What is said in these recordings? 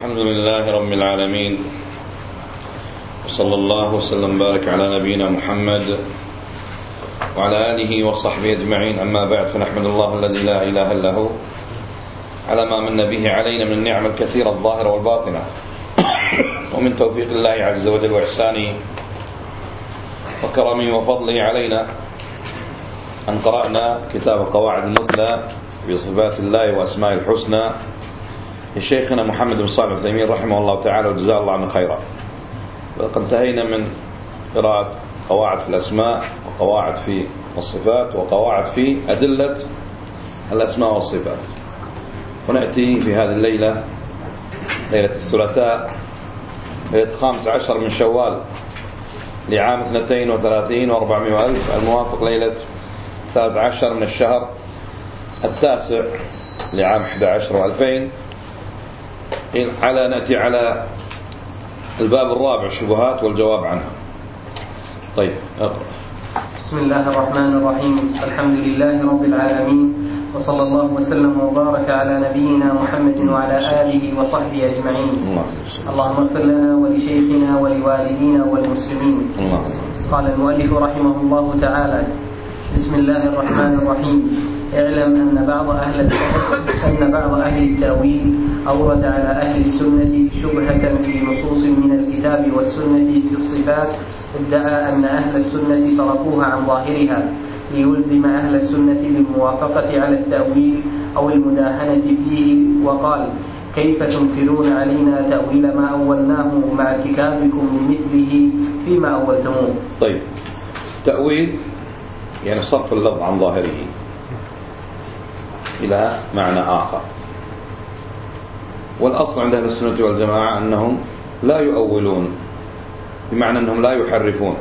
الحمد لله رب العالمين، وصلى الله وسلم بارك على نبينا محمد وعلى آله وصحبه أجمعين. أما بعد، فنحمد الله الذي لا إله إلا هو على ما من به علينا من النعم الكثيرة الظاهرة والباطنة، ومن توفيق الله عز وجل وإحسانه وكرمه وفضله علينا أن قرأنا كتاب قواعد المثلى في صفات الله وأسماء الحسنى لشيخنا محمد بن صالح العثيمين رحمه الله تعالى وجزاه الله عنه خيرا. وقد انتهينا من قراءة قواعد في الأسماء وقواعد في الصفات وقواعد في أدلة الأسماء والصفات، ونأتي في هذه الليلة، ليلة الثلاثاء، ليلة 15 من شوال لعام 32 و400 ألف، الموافق ليلة 13 من الشهر التاسع لعام 11 و2000. نأتي على الباب الرابع، الشبهات والجواب عنها. طيب اقرأ. بسم الله الرحمن الرحيم. الحمد لله رب العالمين، وصلى الله وسلم وبارك على نبينا محمد وعلى آله وصحبه أجمعين. اللهم اغفر لنا ولشيخنا ولوالدينا والمسلمين. قال المؤلف رحمه الله تعالى: بسم الله الرحمن الرحيم. اعلم أن بعض أهل التأويل أورد على أهل السنة شبهة في نصوص من الكتاب والسنة في الصفات، ادعى أن أهل السنة صرفوها عن ظاهرها ليلزم أهل السنة بالموافقة على التأويل أو المداهنة فيه، وقال: كيف تنكرون علينا تأويل ما أولناه مع ارتكابكم لمثله فيما أولتموه. طيب، تأويل يعني صرف اللفظ عن ظاهره إلى معنى آخر، والأصل عند أهل السنة والجماعة أنهم لا يؤولون، بمعنى أنهم لا يحرفون.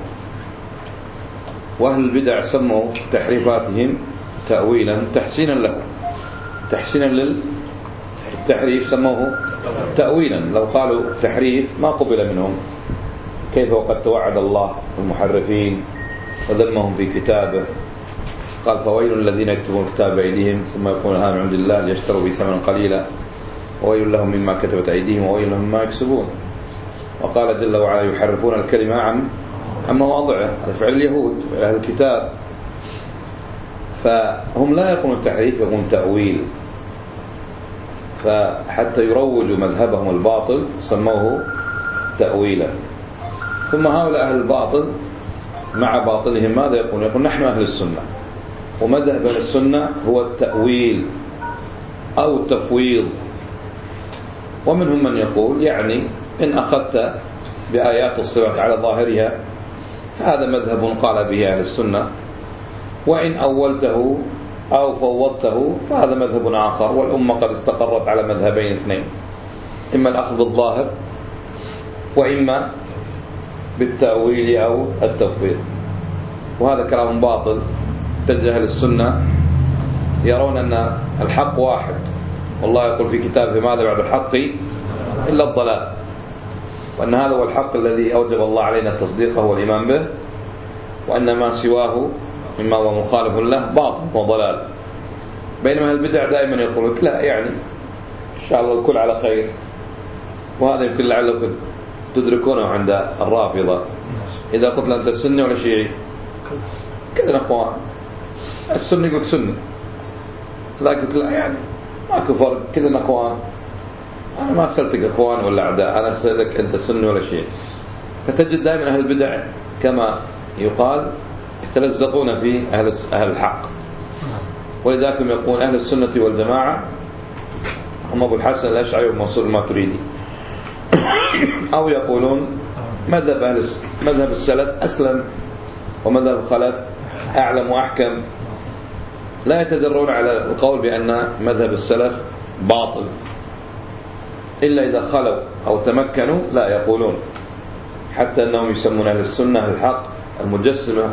وأهل البدع سموا تحريفاتهم تأويلا تحسينا له، تحسينا للتحريف سموه تأويلا. لو قالوا تحريف ما قبل منهم، كيف وقد توعد الله المحرفين وذمهم في كتابه. قال: فويل الذين يكتبون الكتاب بأيديهم ثم يقولون هذا من عند الله ليشتروا به ثمنا قليلا وويل لهم مما كتبت أيديهم وويل لهم مما يكسبون. وقال جل وعلا: يحرفون الكلمة عن مواضعه، هذا فعل اليهود أهل الكتاب. فهم لا يقولون تحريف، يقولون تأويل، فحتى يروجوا مذهبهم الباطل سموه تأويلا. ثم هؤلاء أهل الباطل مع باطلهم ماذا يقولون؟ يقول: نحن أهل السنة، ومذهب أهل السنة هو التأويل أو التفويض. ومنهم من يقول يعني إن أخذت بآيات الصفات على ظاهرها فهذا مذهب قال به أهل السنة، وإن أولته أو فوضته فهذا مذهب آخر. والأمة قد استقرت على مذهبين اثنين، إما الأخذ بالظاهر وإما بالتأويل أو التفويض. وهذا كلام باطل. تجه السنة يرون أن الحق واحد، والله يقول في كتابه: ماذا بعد الحق إلا الضلال، وأن هذا هو الحق الذي أوجب الله علينا تصديقه والإيمان به، وأن ما سواه مما هو مخالف له باطل وضلال. بينما البدع دائما يقول لا، يعني إن شاء الله الكل على خير. وهذا يمكن لعلكم تدركونه عند الرافضة. إذا قلت له أنت سني ولا شيعي، كذا أخوان، السني يقول سني، لا يقول لا، يعني ماكو فرق، كذا أخوان. أنا ما سألتك أخوان ولا أعداء، أنا سألتك أنت سني ولا شيعي. فتجد دائما أهل البدع كما يقال يتلزقون في أهل الحق. ولذلك يقول أهل السنة والجماعة هم أبو الحسن الأشعري ومنصور الماتريدي، أو يقولون مذهب السلف أسلم ومذهب الخلف أعلم وأحكم. لا يتجرؤون على القول بأن مذهب السلف باطل إلا إذا خلوا أو تمكنوا، لا يقولون. حتى أنهم يسمون أهل السنة أهل الحق المجسمة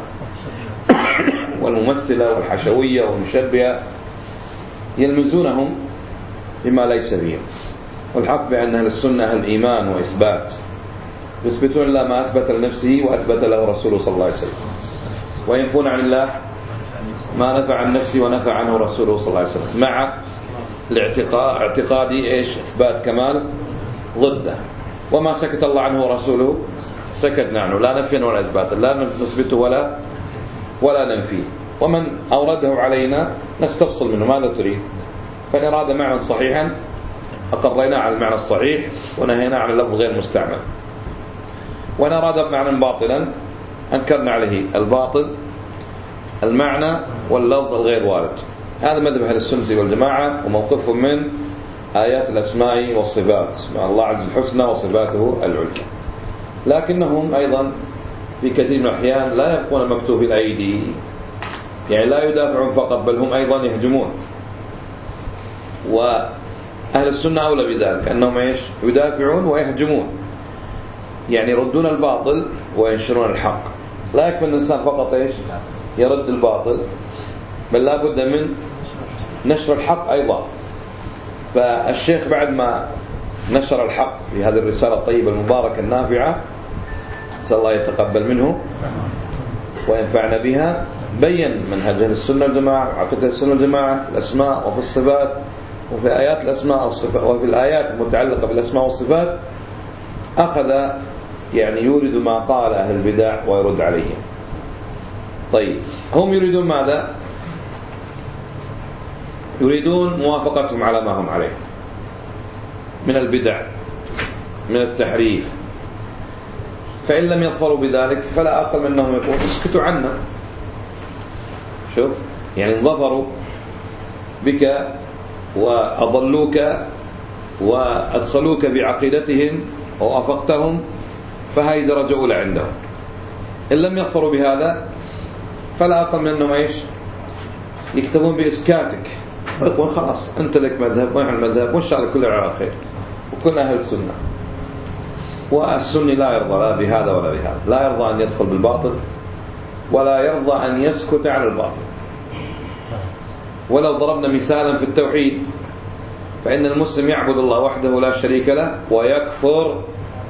والممثلة والحشوية والمشبهة، يلمزونهم بما ليس فيهم. والحق بأن أهل السنة أهل إيمان وإثبات، يثبتون الله ما أثبت لنفسه وأثبت له رسوله صلى الله عليه وسلم، وينفون عن الله ما نفع عن نفسه ونفع عنه رسوله صلى الله عليه وسلم، مع اعتقاد إيش؟ إثبات كمال ضده. وما سكت الله عنه ورسوله سكتنا عنه، لا نفيا ولا إثباتا، لا نثبته ولا ننفيه. ومن أورده علينا نستفصل منه ماذا تريد، فإن أراد معنى صحيحا أقرينا على المعنى الصحيح ونهينا عن اللفظ غير مستعمل، وإن أراد معنى باطلا أنكرنا عليه الباطل المعنى واللفظ الغير وارد. هذا مذهب أهل السنة والجماعة وموقفهم من آيات الأسماء والصفات، مع الله عز الحسنى وصفاته العليا. لكنهم أيضا في كثير من الأحيان لا يبقون مكتوف الأيدي، يعني لا يدافعون فقط بل هم أيضا يهجمون. وأهل السنة أولى بذلك، أنهم يدافعون ويهجمون، يعني يردون الباطل وينشرون الحق. لا يكفي الإنسان فقط يرد الباطل، بل لا بد من نشر الحق أيضا. فالشيخ بعد ما نشر الحق في هذه الرسالة الطيبة المباركة النافعة، نسأل الله يتقبل منه وينفعنا بها، بين منهج أهل السنة والجماعة وعقيدة السنة والجماعة في الأسماء وفي الصفات وفي آيات الأسماء والصفات وفي الآيات المتعلقة بالأسماء والصفات. أخذ يعني يورد ما قال أهل البدع ويرد عليهم. طيب هم يريدون ماذا؟ يريدون موافقتهم على ما هم عليه من البدع من التحريف، فإن لم يظفروا بذلك فلا أقل منهم يقول اسكتوا عنا. شوف يعني ظفروا بك وأضلوك وأدخلوك بعقيدتهم ووافقتهم، فهي درجة أولى عندهم. إن لم يظفروا بهذا فلا أقل منهم يكتبون بإسكاتك، ويقول خلاص أنت لك مذهب ونحن المذهب وإن شاء الله كلنا على خير وكلنا أهل السنة. والسني لا يرضى لا بهذا ولا بهذا، لا يرضى أن يدخل بالباطل ولا يرضى أن يسكت عن الباطل. ولو ضربنا مثالا في التوحيد، فإن المسلم يعبد الله وحده لا شريك له ويكفر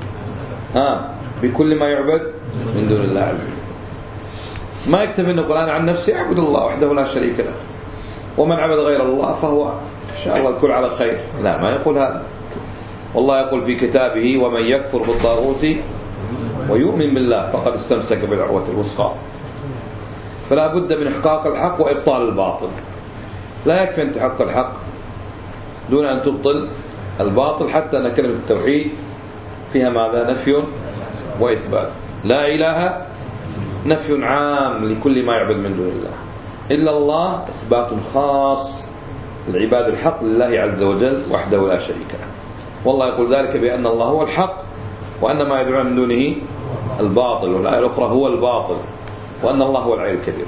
بكل ما يعبد من دون الله عز وجل. ما يكتب أنه يقول أنا عن نفسي أعبد الله وحده لا شريك له، ومن عبد غير الله فهو إن شاء الله الكل على خير. لا، ما يقول هذا. والله يقول في كتابه ومن يكفر بالطاغوت ويؤمن بالله فقد استمسك بالعروة الوثقى. فلا بد من إحقاق الحق وإبطال الباطل. لا يكفي أن تحقق الحق دون أن تبطل الباطل، حتى أن كلمة التوحيد فيها ماذا؟ نفي وإثبات. لا إله نفي عام لكل ما يعبد من دون الله، إلا الله إثبات خاص العباد الحق لله عز وجل وحده لا شريك له. والله يقول ذلك بأن الله هو الحق وأن ما يدعون من دونه الباطل، والآية الأخرى هو الباطل، وأن الله هو العلي الكبير.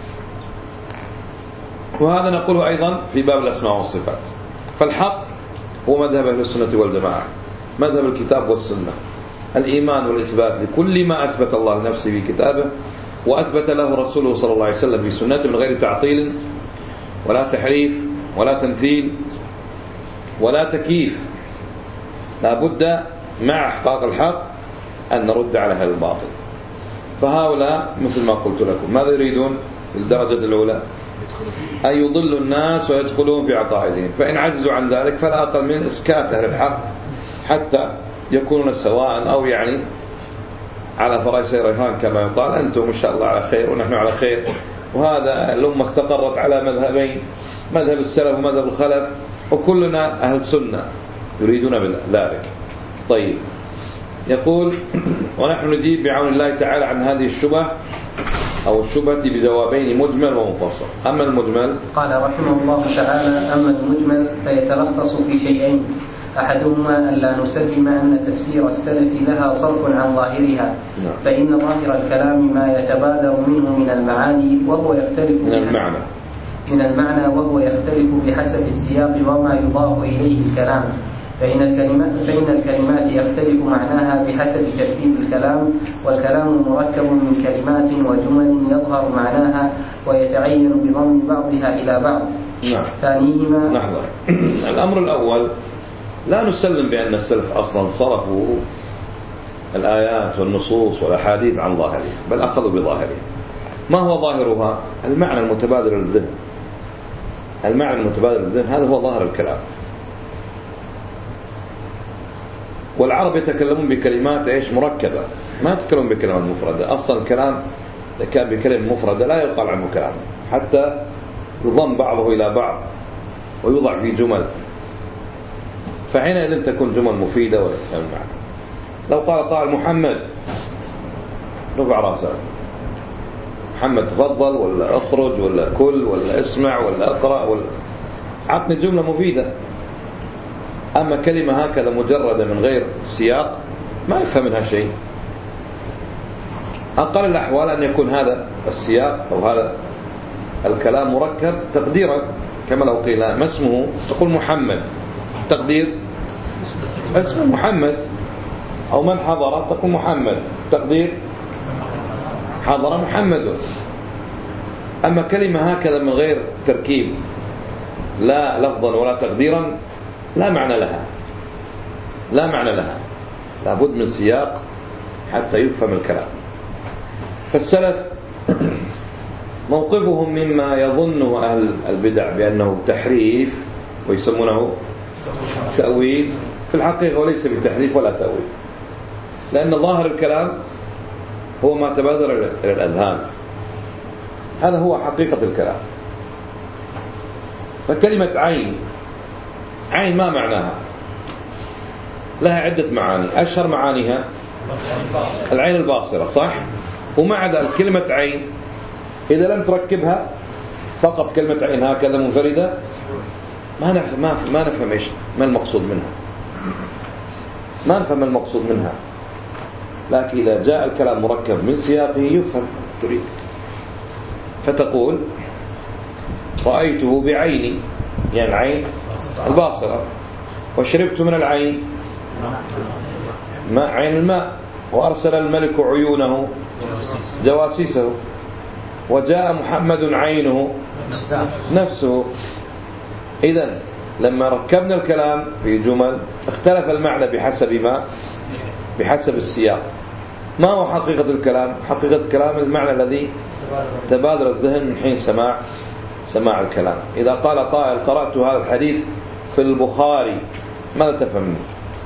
وهذا نقوله أيضا في باب الأسماء والصفات. فالحق هو مذهب أهل السنة والجماعة، مذهب الكتاب والسنة، الإيمان والإثبات لكل ما أثبت الله لنفسه في كتابه وأثبت له رسوله صلى الله عليه وسلم في سنته، من غير تعطيل ولا تحريف ولا تمثيل ولا تكييف. لا بد مع إحقاق الحق أن نرد على هذا الباطل. فهؤلاء مثل ما قلت لكم ماذا يريدون في الدرجة الأولى؟ أن يضلوا الناس ويدخلون في عقائدهم، فإن عجزوا عن ذلك فلا أقل من إسكات أهل الحق حتى يكونون سواء، أو يعني على فراشي ريحان كما يقال، أنتم إن شاء الله على خير ونحن على خير. وهذا الأمة استقرت على مذهبين، مذهب السلف ومذهب الخلف، وكلنا أهل سنة يريدون ذلك. طيب يقول ونحن نجيب بعون الله تعالى عن هذه الشبهة أو الشبهة بجوابين مجمل ومفصل. أما المجمل قال رحمه الله تعالى: أما المجمل فيتلخص في شيئين: أحدهما أن لا نسلم أن تفسير السلف لها صرف عن ظاهرها، فإن ظاهر الكلام ما يتبادر منه من المعاني وهو يختلف من المعنى وهو يختلف بحسب السياق وما يضاف إليه الكلام. فإن الكلمات يختلف معناها بحسب ترتيب الكلام، والكلام مركب من كلمات وجمل يظهر معناها ويتعين بضم بعضها إلى بعض. ثانيهما لحظة. الأمر الأول لا نسلم بأن السلف أصلا صرفوا الآيات والنصوص والأحاديث عن ظاهرها، بل أخذوا بظاهرها. ما هو ظاهرها؟ المعنى المتبادر للذهن. المعنى المتبادر للذهن هذا هو ظاهر الكلام. والعرب يتكلمون بكلمات إيش مركبة، ما يتكلمون بكلمات مفردة. أصلا الكلام إذا كان بكلمة مفردة لا يقال عنه كلام، حتى يضم بعضه إلى بعض ويوضع في جمل، فحينئذ تكون جمل مفيدة ولا تفهم معنى. لو قال قائل محمد رفع راسه، محمد تفضل ولا اخرج ولا كل ولا اسمع ولا اقرأ ولا عطني جملة مفيدة. أما كلمة هكذا مجردة من غير سياق ما يفهم منها شيء. أقل الأحوال أن يكون هذا السياق أو هذا الكلام مركب تقديرا، كما لو قيل ما اسمه تقول محمد، تقدير اسمه محمد. أو من حضر تقول محمد، تقدير حضر محمد. أما كلمة هكذا من غير تركيب لا لفظا ولا تقديرا لا معنى لها، لا معنى لها، لابد من سياق حتى يفهم الكلام. فالسلف موقفهم مما يظنه أهل البدع بأنه تحريف ويسمونه تأويل، في الحقيقة وليس بتحريف ولا تأويل، لأن ظاهر الكلام هو ما تبادر إلى الأذهان، هذا هو حقيقة الكلام. فكلمة عين، عين ما معناها؟ لها عدة معاني، أشهر معانيها العين الباصرة، صح؟ ومع ذلك كلمة عين إذا لم تركبها فقط كلمة عين هكذا منفردة ما نفهم إيش ما المقصود منها، ما نفهم المقصود منها. لكن إذا جاء الكلام مركب من سياقه يفهم تريد. فتقول رأيته بعيني، يعني العين الباصرة، وشربت من العين ماء، عين الماء، وأرسل الملك عيونه جواسيسه، وجاء محمد عينه نفسه. إذن لما ركبنا الكلام في جمل اختلف المعنى بحسب السياق. ما هو حقيقة الكلام؟ حقيقة الكلام المعنى الذي تبادر الذهن من حين سماع الكلام. إذا قال قائل قرأت هذا الحديث في البخاري، ماذا تفهم؟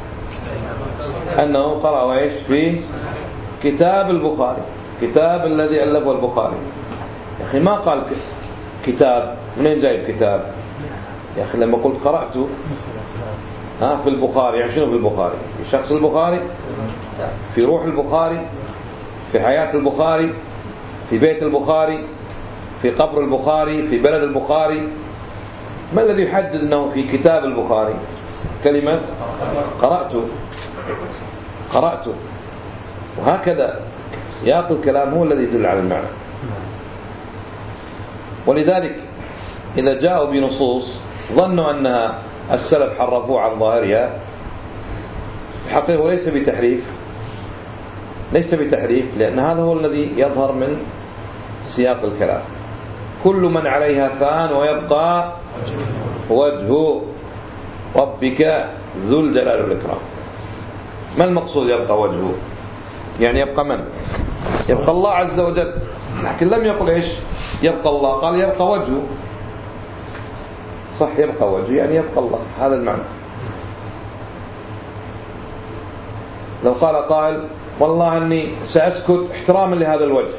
أنه قرأ إيش في كتاب البخاري، كتاب الذي ألفه البخاري. يا أخي ما قال كتاب، منين جايب كتاب؟ يا أخي لما قلت قرأت في البخاري، يعني شنو في البخاري؟ في شخص البخاري، في روح البخاري، في حياة البخاري، في بيت البخاري، في قبر البخاري، في بلد البخاري. ما الذي يحدد أنه في كتاب البخاري؟ كلمة قرأت. وهكذا سياق الكلام هو الذي يدل على المعنى. ولذلك إذا جاءوا بنصوص ظنوا أنها السلف حرفوها عن ظاهرها، الحقيقة وليس بتحريف، ليس بتحريف، لأن هذا هو الذي يظهر من سياق الكلام. كل من عليها فان ويبقى وجه ربك ذو الجلال والإكرام. ما المقصود يبقى وجهه؟ يعني يبقى من؟ يبقى الله عز وجل، لكن لم يقل إيش يبقى الله، قال يبقى وجهه. صح، يبقى وجهه يعني يبقى الله، هذا المعنى. لو قال قائل والله أني سأسكت احتراما لهذا الوجه،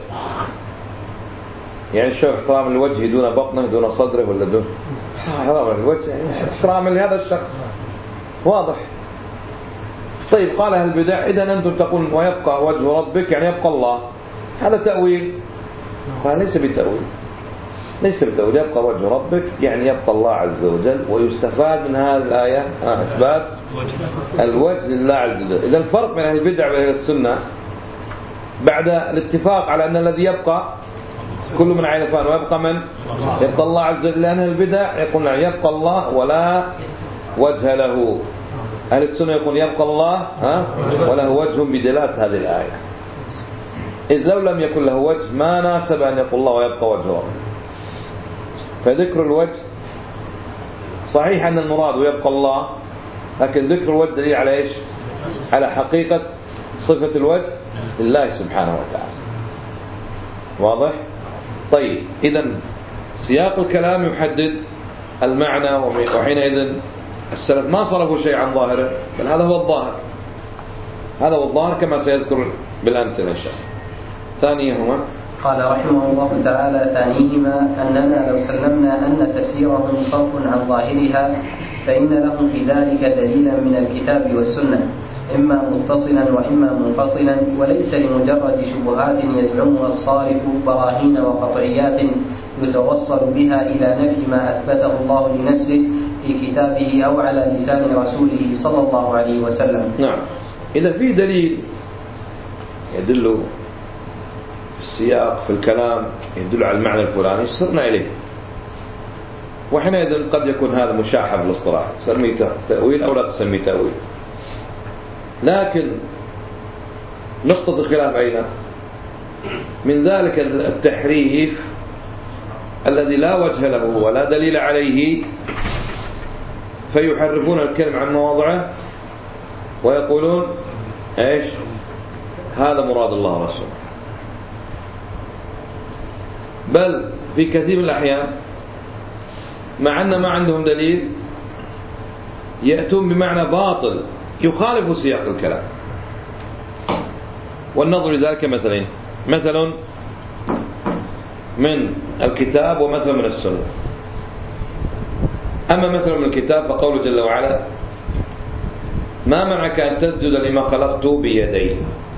يعني شو احترام الوجه دون بطنه دون صدره ولا دون احترام الوجه، يعني احتراما لهذا الشخص، واضح. طيب قال أهل البدع إذا أنتم تقول ويبقى وجه ربك يعني يبقى الله، هذا تأويل. قال ليس بتأويل، ليس بتأويل، يبقى وجه ربك يعني يبقى الله عز وجل. ويستفاد من هذه الآية إثبات الوجه لله عز وجل. إذا الفرق بين أهل البدع وأهل السنة بعد الاتفاق على أن الذي يبقى كل من عين فان ويبقى من؟ يبقى الله عز وجل. لأن أهل البدع يقول يبقى الله ولا وجه له، أهل السنة يقول يبقى الله وله وجه بدلالة هذه الآية. إذ لو لم يكن له وجه ما ناسب أن يقول الله ويبقى وجه ربه. فذكر الوجه صحيح أن المراد ويبقى الله، لكن ذكر الوجه دليل على إيش؟ على حقيقة صفة الوجه لله سبحانه وتعالى. واضح؟ طيب إذن سياق الكلام يحدد المعنى، وحينئذ السلف ما صرفوا شيء عن ظاهره، بل هذا هو الظاهر. هذا هو الظاهر كما سيذكر بالأمثلة إن شاء الله. ثانيهما قال رحمه الله تعالى: ثانيهما أننا لو سلمنا أن تفسيرهم صرف عن ظاهرها فإن لهم في ذلك دليلا من الكتاب والسنة، إما متصلا وإما منفصلا، وليس لمجرد شبهات يزعمها الصارف براهين وقطعيات يتوصل بها إلى نفي ما أثبته الله لنفسه في كتابه أو على لسان رسوله صلى الله عليه وسلم. نعم، إذا في دليل يدل في السياق في الكلام يدل على المعنى الفلاني صرنا إليه، وحينئذ قد يكون هذا مشاحة بالاصطلاح، تسميه تأويل أو لا تسميه تأويل. لكن نقطة الخلاف أين؟ من ذلك التحريف الذي لا وجه له ولا دليل عليه، فيحرفون الكلم عن مواضعه ويقولون ايش؟ هذا مراد الله ورسوله. بل في كثير من الأحيان مع أن ما عندهم دليل يأتون بمعنى باطل يخالف سياق الكلام. والنظر لذلك مثلين: مثل من الكتاب ومثل من السنة. أما مثل من الكتاب فقوله جل وعلا: ما منعك أن تسجد لما خلقت بيدي.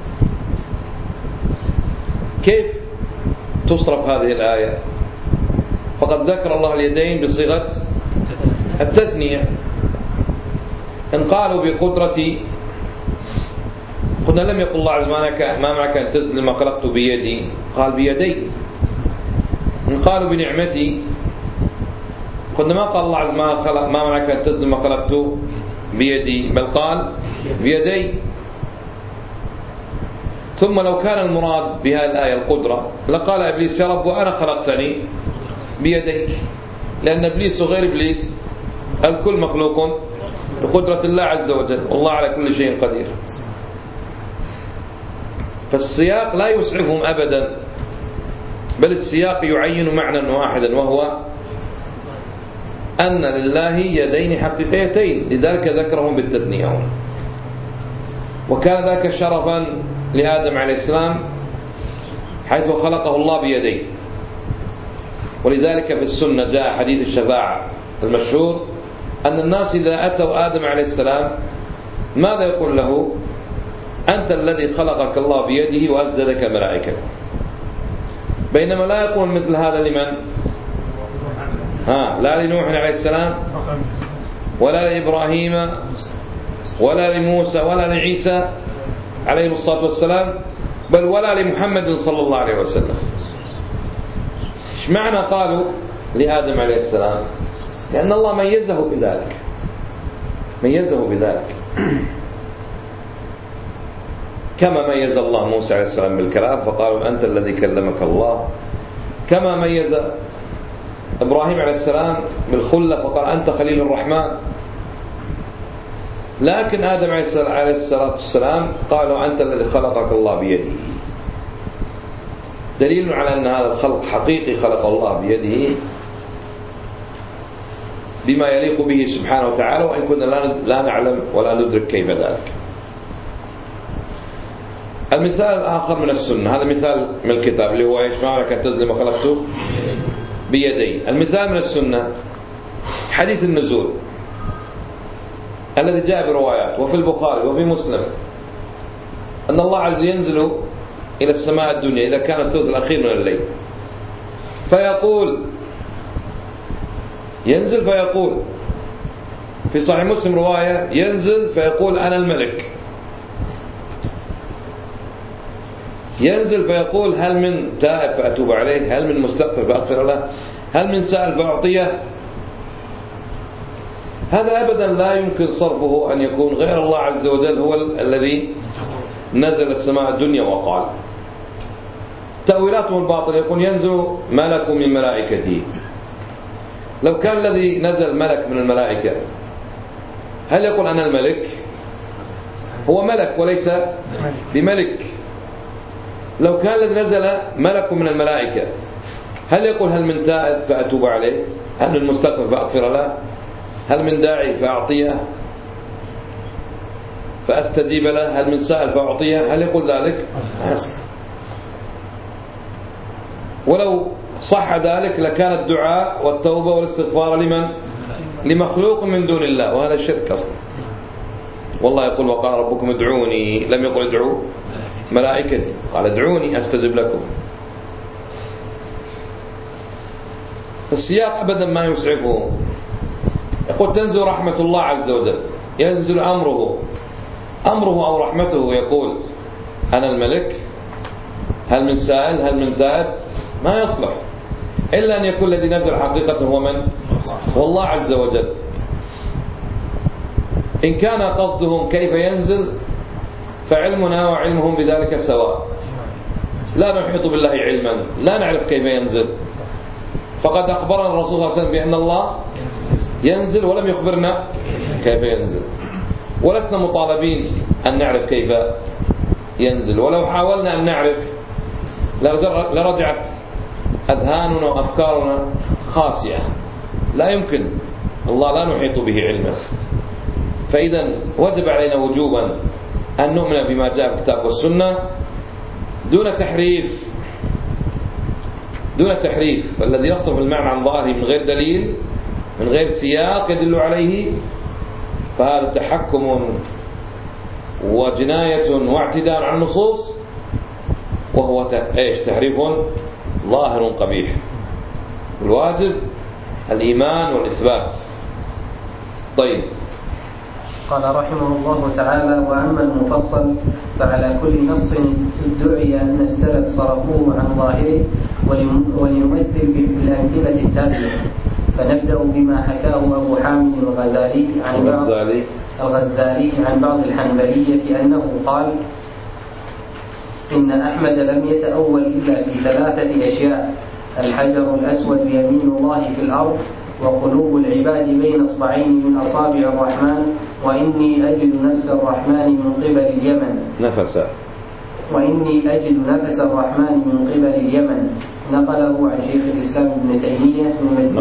كيف تصرف هذه الآية؟ فقد ذكر الله اليدين بصيغة التثنية. إن قالوا بقدرتي قلنا لم يقل الله عز وجل ما معك أن تسجد لما خلقت بيدي، قال بيدي. إن قالوا بنعمتي قلنا ما قال الله عز وجل ما معك أن تسجد لما خلقت بيدي، بل قال بيدي. ثم لو كان المراد بهذه الآية القدرة لقال إبليس: يا رب وأنا خلقتني بيديك، لأن إبليس وغير إبليس الكل مخلوق بقدرة الله عز وجل، والله على كل شيء قدير. فالسياق لا يسعفهم أبدا، بل السياق يعين معنى واحدا، وهو أن لله يدين حقيقيتين، لذلك ذكرهم بالتثنية. وكان ذاك شرفا لآدم عليه السلام حيث خلقه الله بيديه. ولذلك في السنة جاء حديث الشفاعة المشهور أن الناس إذا أتوا آدم عليه السلام ماذا يقول له؟ أنت الذي خلقك الله بيده وأسجدك ملائكته. بينما لا يقول مثل هذا لمن؟ لا لنوح عليه السلام ولا لإبراهيم ولا لموسى ولا لعيسى عليه الصلاة والسلام، بل ولا لمحمد صلى الله عليه وسلم. ايش معنى قالوا لآدم عليه السلام؟ لأن الله ميزه بذلك، ميزه بذلك، كما ميز الله موسى عليه السلام بالكلام فقالوا أنت الذي كلمك الله، كما ميز إبراهيم عليه السلام بالخلة فقال أنت خليل الرحمن. لكن آدم عليه الصلاة والسلام قالوا أنت الذي خلقك الله بيده، دليل على أن هذا الخلق حقيقي خلق الله بيده بما يليق به سبحانه وتعالى، وإن كنا لا نعلم ولا ندرك كيف ذلك. المثال الآخر من السنة، هذا مثال من الكتاب اللي هو إيش؟ ما معنى أن تسجد لما خلقته بيدي. المثال من السنة حديث النزول الذي جاء بروايات وفي البخاري وفي مسلم أن الله عز وجل ينزل إلى السماء الدنيا إذا كان الثلث الأخير من الليل، فيقول ينزل فيقول، في صحيح مسلم رواية ينزل فيقول أنا الملك، ينزل فيقول هل من تائب فأتوب عليه، هل من مستغفر فأغفر له، هل من سائل فأعطيه. هذا أبدا لا يمكن صرفه أن يكون غير الله عز وجل هو الذي نزل السماء الدنيا وقال. تأويلاتهم الباطل يقول ينزل ملك من ملائكته. لو كان الذي نزل ملك من الملائكة هل يقول أنا الملك؟ هو ملك وليس بملك. لو كان الذي نزل ملك من الملائكة هل يقول هل من تائب فأتوب عليه، هل من مستغفر فأغفر له، هل من داعي فأعطيه؟ فأستجيب له؟ هل من سائل فأعطيه؟ هل يقول ذلك؟ لا يصح. ولو صح ذلك لكان الدعاء والتوبة والاستغفار لمن؟ لمخلوق من دون الله، وهذا الشرك أصلا. والله يقول وقال ربكم ادعوني، لم يقل ادعوا ملائكتي، قال ادعوني أستجب لكم. السياق أبدا ما يسعفه. يقول تنزل رحمة الله عز وجل، ينزل أمره أو رحمته، يقول أنا الملك، هل من سائل هل من تائب؟ ما يصلح إلا أن يكون الذي نزل حقيقة هو من؟ والله عز وجل. إن كان قصدهم كيف ينزل فعلمنا وعلمهم بذلك سواء، لا نحيط بالله علما، لا نعرف كيف ينزل. فقد أخبرنا الرسول صلى الله عليه وسلم بأن الله ينزل ولم يخبرنا كيف ينزل، ولسنا مطالبين أن نعرف كيف ينزل. ولو حاولنا أن نعرف لرجعت أذهاننا وأفكارنا خاسئة، لا يمكن، الله لا نحيط به علما. فإذا وجب علينا وجوبا أن نؤمن بما جاء في الكتاب والسنة دون تحريف. فالذي يصرف المعنى عن ظاهره من غير دليل، من غير سياق يدل عليه، فهذا تحكم وجناية واعتداء على النصوص، وهو تحريف ظاهر قبيح. الواجب الإيمان والإثبات. طيب، قال رحمه الله تعالى: وأما المفصل فعلى كل نص ادعي أن السلف صرفوه عن ظاهره، ولنمثل بالأمثلة التالية. فنبدأ بما حكاه أبو حامد الغزالي عن بعض الحنبلية أنه قال: إن أحمد لم يتأول إلا في 3 أشياء: الحجر الأسود يمين الله في الأرض، وقلوب العباد بين اصبعين من أصابع الرحمن، وإني أجد نفس الرحمن من قبل اليمن. الرحمن من قبل اليمن. نقله عن شيخ الإسلام ابن تيمية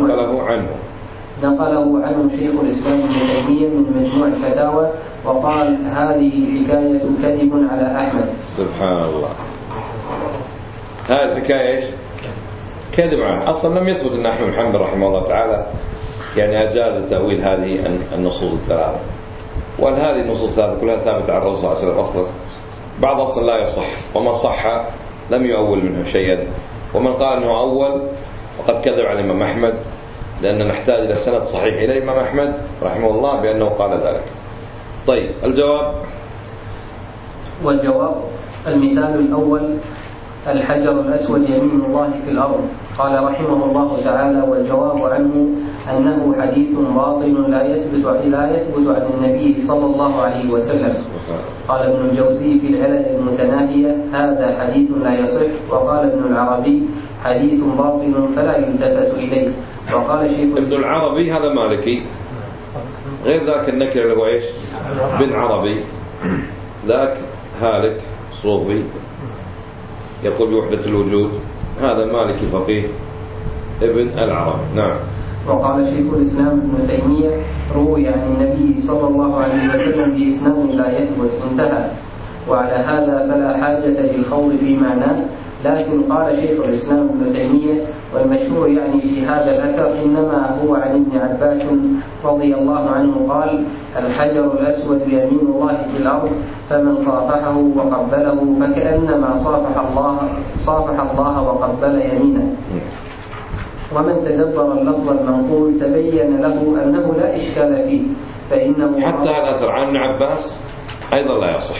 نقله عنه شيخ الإسلام ابن تيمية من مجموع الفتاوى، وقال: هذه الحكاية كذب على أحمد. سبحان الله، هذه الحكاية إيش؟ كذب على أصلا. لم يثبت أن أحمد بن حنبل رحمه الله تعالى يعني أجاز تأويل هذه النصوص الثلاثة، وأن هذه النصوص الثلاثة كلها ثابتة عن الرسول صلى الله عليه وسلم أصلا. بعض أصلا لا يصح، وما صح لم يؤول منه شيئا، ومن قال أنه أول وقد كذب على الإمام أحمد، لأن نحتاج إلى سند صحيح إلى الإمام أحمد رحمه الله بأنه قال ذلك. طيب، الجواب. والجواب: المثال الأول: الحجر الأسود يمين الله في الأرض. قال رحمه الله تعالى: والجواب عنه أنه حديث باطل لا يثبت عن النبي صلى الله عليه وسلم. قال ابن الجوزي في العلل المتناهية: هذا حديث لا يصح. وقال ابن العربي: حديث باطل فلا يلتفت إليه. وقال شيخ ابن العربي هذا مالكي، غير ذاك النكر اللي هو إيش؟ بن عربي، ذاك هالك صوفي يقول بوحدة الوجود، هذا مالكي فقيه ابن العربي. نعم. وقال شيخ الإسلام ابن تيمية: روي عن النبي صلى الله عليه وسلم بإسناد لا يثبت. انتهى. وعلى هذا فلا حاجة للخوض في معناه. لكن قال شيخ الإسلام ابن تيمية: والمشهور يعني في هذا الأثر إنما هو عن ابن عباس رضي الله عنه قال: الحجر الأسود يمين الله في الأرض، فمن صافحه وقبله فكأنما صافح الله وقبل يمينه. ومن تدبر اللفظ المنقول تبين له أنه لا إشكال فيه، فإنه حتى هذا الأثر عن ابن عباس أيضا لا يصح.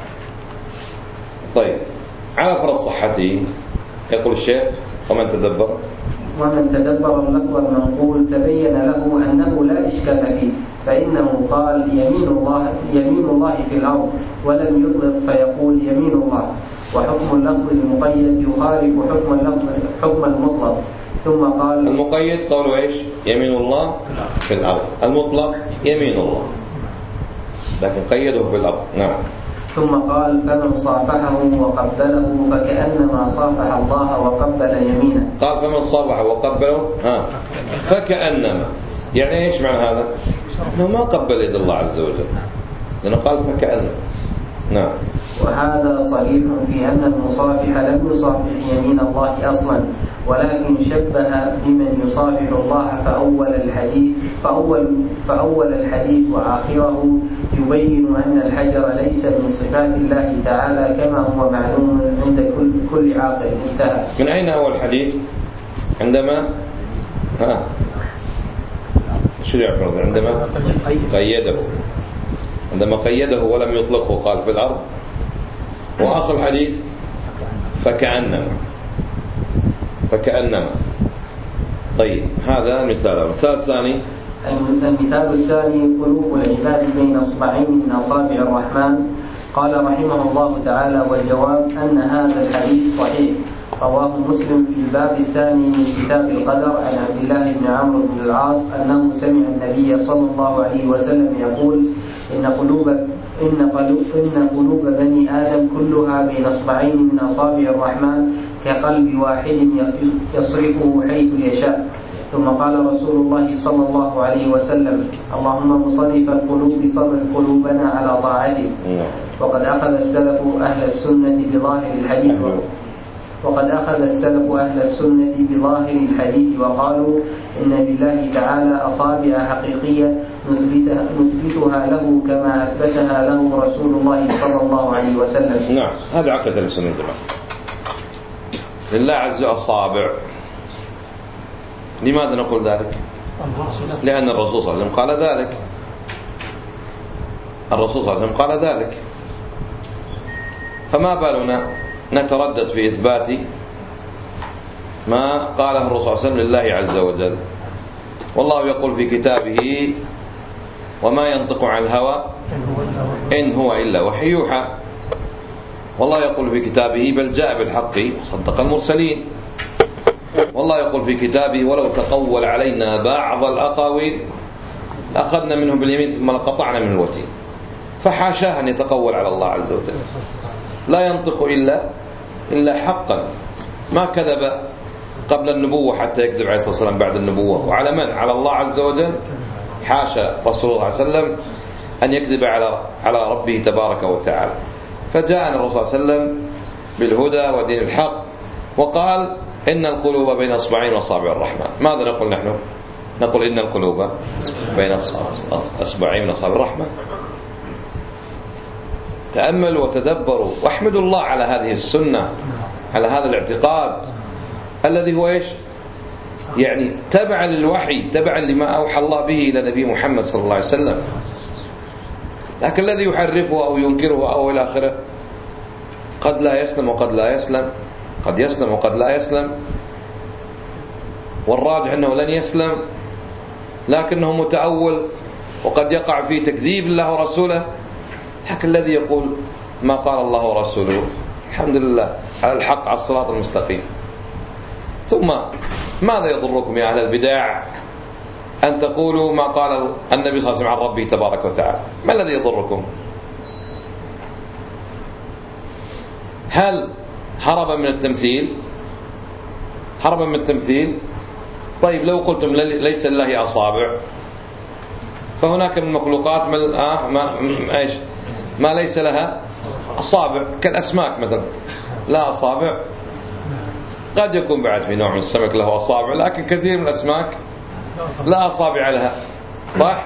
طيب، على فرض صحته يقول الشيخ: ومن تدبر اللفظ المنقول تبين له أنه لا إشكال فيه، فإنه قال: يمين الله في الأرض، ولم يطلق فيقول يمين الله. وحكم اللفظ المقيد يخالف حكم المطلق. ثم قال: المقيد قوله إيش؟ يمين الله في الأرض. المطلق يمين الله، لكن قيده في الأرض. نعم. ثم قال: فمن صافحه وقبله فكأنما صافح الله وقبل يمينه. قال: فمن صافحه وقبله فكأنما، يعني إيش معنى هذا؟ أنه ما قبل يد الله عز وجل، لأنه قال فكأنه. نعم. وهذا صريح في أن المصافح لم يصافح يمين الله أصلا، ولكن شبه بمن يصافح الله فأول الحديث وآخره يبين أن الحجر ليس من صفات الله تعالى كما هو معلوم عند كل عاقل. انتهى. من أين هو الحديث؟ عندما شو يعرف؟ عندما قيده ولم يطلقه قال في الأرض. وآخر الحديث فكأنما. طيب هذا مثال. المثال الثاني، المثال الثاني قلوب العباد بين اصبعين من اصابع الرحمن. قال رحمه الله تعالى: والجواب ان هذا الحديث صحيح، رواه مسلم في الباب الثاني من كتاب القدر عن عبد الله بن عمرو بن العاص أنه سمع النبي صلى الله عليه وسلم يقول: إن قلوب بني آدم كلها بين اصبعين من أصابع الرحمن كقلب واحد يصرفه حيث يشاء. ثم قال رسول الله صلى الله عليه وسلم: اللهم مصرف القلوب صرف قلوبنا على طاعتك. وقد أخذ السلف أهل السنة بظاهر الحديث وقالوا إن لله تعالى أصابع حقيقية نثبتها له كما أثبتها له رسول الله صلى الله عليه وسلم. نعم، هذا عقد السنة والجماعة. لله عز أصابع. لماذا نقول ذلك؟ لأن الرسول صلى الله عليه وسلم قال ذلك. فما بالنا نتردد في إثبات ما قاله الرسول صلى الله عليه وسلم لله عز وجل. والله يقول في كتابه: وما ينطق عن الهوى إن هو إلا وحي يوحى. والله يقول في كتابه: بل جاء بالحق وصدق المرسلين. والله يقول في كتابه: ولو تقول علينا بعض الأقاويل لأخذنا منه باليمين ثم لقطعنا من الوتين. فحاشاه أن يتقول على الله عز وجل، لا ينطق إلا حقا. ما كذب قبل النبوة حتى يكذب عليه الصلاة والسلام بعد النبوة. وعلى من؟ على الله عز وجل. حاشا رسول الله صلى الله عليه وسلم أن يكذب على ربه تبارك وتعالى. فجاءنا الرسول صلى الله عليه وسلم بالهدى ودين الحق وقال: إن القلوب بين أصبعين وأصابع الرحمن. ماذا نقول نحن؟ نقول إن القلوب بين أصبعين من أصابع الرحمن. تأملوا وتدبروا واحمدوا الله على هذه السنة، على هذا الاعتقاد الذي هو إيش؟ يعني تبعا للوحي، تبعا لما أوحى الله به إلى نبي محمد صلى الله عليه وسلم. لكن الذي يحرفه أو ينكره أو إلى آخره قد لا يسلم وقد لا يسلم، قد يسلم وقد لا يسلم، والراجح أنه لن يسلم، لكنه متأول وقد يقع في تكذيب الله ورسوله. لكن الذي يقول ما قال الله ورسوله الحمد لله على الحق، على الصراط المستقيم. ثم ماذا يضركم يا أهل البدع أن تقولوا ما قال النبي صلى الله عليه وسلم عن ربه تبارك وتعالى؟ ما الذي يضركم؟ هل هرب من التمثيل؟ هرب من التمثيل؟ طيب لو قلتم ليس لله أصابع، فهناك من المخلوقات ما ليس لها أصابع، كالأسماك مثلا لا أصابع. قد يكون بعد في نوع من السمك له أصابع، لكن كثير من الأسماك لا أصابع لها، صح؟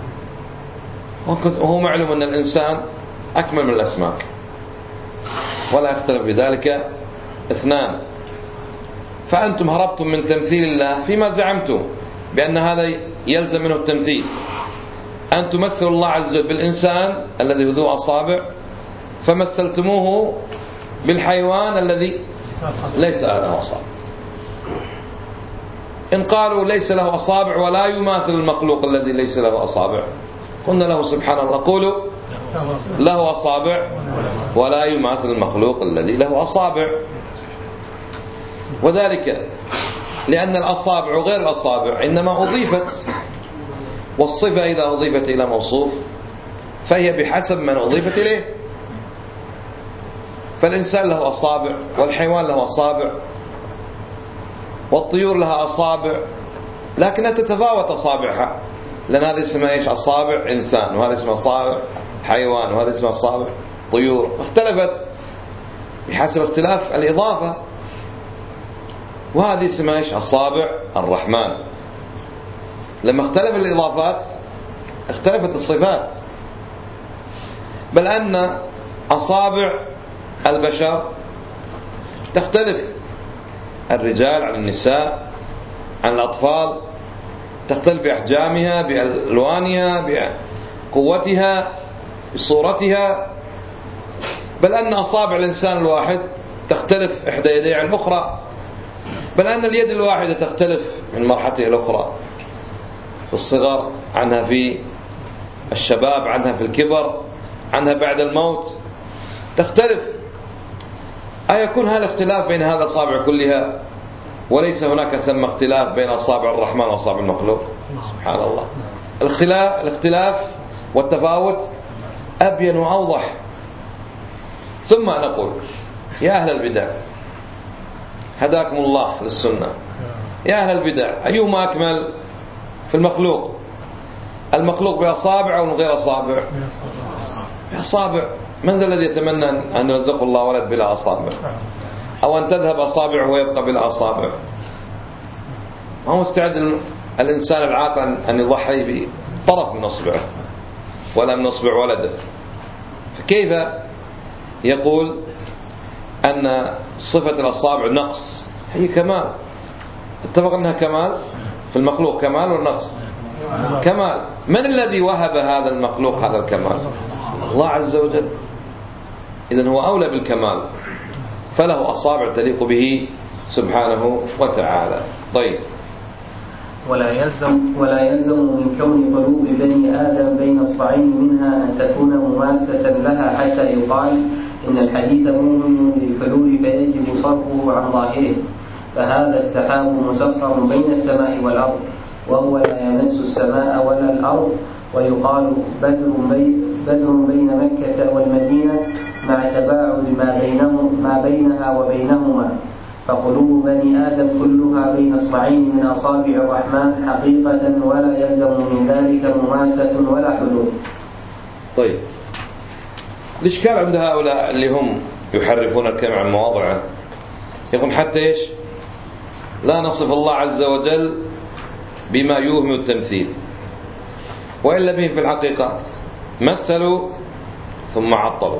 وهو معلوم أن الإنسان أكمل من الأسماك، ولا يختلف بذلك اثنان. فأنتم هربتم من تمثيل الله فيما زعمتم بأن هذا يلزم منه التمثيل، أن تمثلوا الله عز وجل بالإنسان الذي ذو أصابع، فمثلتموه بالحيوان الذي ليس له أصابع. إن قالوا ليس له أصابع ولا يماثل المخلوق الذي ليس له أصابع، قلنا له سبحان الله: قولوا له أصابع ولا يماثل المخلوق الذي له أصابع. وذلك لأن الأصابع غير الأصابع إنما أضيفت، والصفة إذا أضيفت إلى موصوف فهي بحسب من أضيفت إليه. فالإنسان له أصابع، والحيوان له أصابع، والطيور لها أصابع، لكنها تتفاوت أصابعها، لأن هذا اسمها إيش؟ أصابع إنسان، وهذا اسمه أصابع حيوان، وهذا اسمه أصابع طيور. اختلفت بحسب اختلاف الإضافة، وهذه اسمها إيش؟ أصابع الرحمن. لما اختلف الإضافات اختلفت الصفات، بل أن أصابع البشر تختلف، الرجال عن النساء عن الأطفال، تختلف بأحجامها، بألوانها، بقوتها، بصورتها، بل أن أصابع الإنسان الواحد تختلف إحدى يديه عن الأخرى، بل أن اليد الواحدة تختلف من مرحلة الأخرى، في الصغر عنها في الشباب، عنها في الكبر، عنها بعد الموت، تختلف. أيكون هذا اختلاف بين هذا الأصابع كلها وليس هناك ثم اختلاف بين أصابع الرحمن وأصابع المخلوق؟ سبحان الله. الاختلاف والتفاوت أبين وأوضح. ثم نقول يا أهل البدع هداكم الله للسنة، يا أهل البدع أيهما أكمل في المخلوق؟ المخلوق بأصابع أو من غير أصابع؟ بأصابع. من ذا الذي يتمنى أن يرزقه الله ولد بلا أصابع، أو أن تذهب أصابعه ويبقى بلا أصابع؟ ما هو مستعد الإنسان العاقل أن يضحي بطرف من أصبعه ولا من أصبع ولده، فكيف يقول أن صفة الأصابع نقص؟ هي كمال، اتفق أنها كمال في المخلوق، كمال والنقص كمال. من الذي وهب هذا المخلوق هذا الكمال؟ الله عز وجل. إذن هو أولى بالكمال، فله أصابع تليق به سبحانه وتعالى. طيب. ولا يلزم من كون قلوب بني آدم بين اصبعين منها أن تكون مماثلة لها حتى يقال إن الحديث مؤمن للحلول فيجب صرفه عن ظاهره. فهذا السحاب مسخر بين السماء والأرض، وهو لا يمس السماء ولا الأرض. ويقال بدر بين مكة والمدينة مع تباعد ما بينها وبينهما. فقلوب بني آدم كلها بين اصبعين من أصابع الرحمن حقيقة، ولا يلزم من ذلك مماسة ولا حلول. طيب، الإشكال عند هؤلاء اللي هم يحرفون الكلام عن مواضعه، يقول حتى إيش؟ لا نصف الله عز وجل بما يوهم التمثيل، وإلا بهم في الحقيقة مثلوا ثم عطلوا،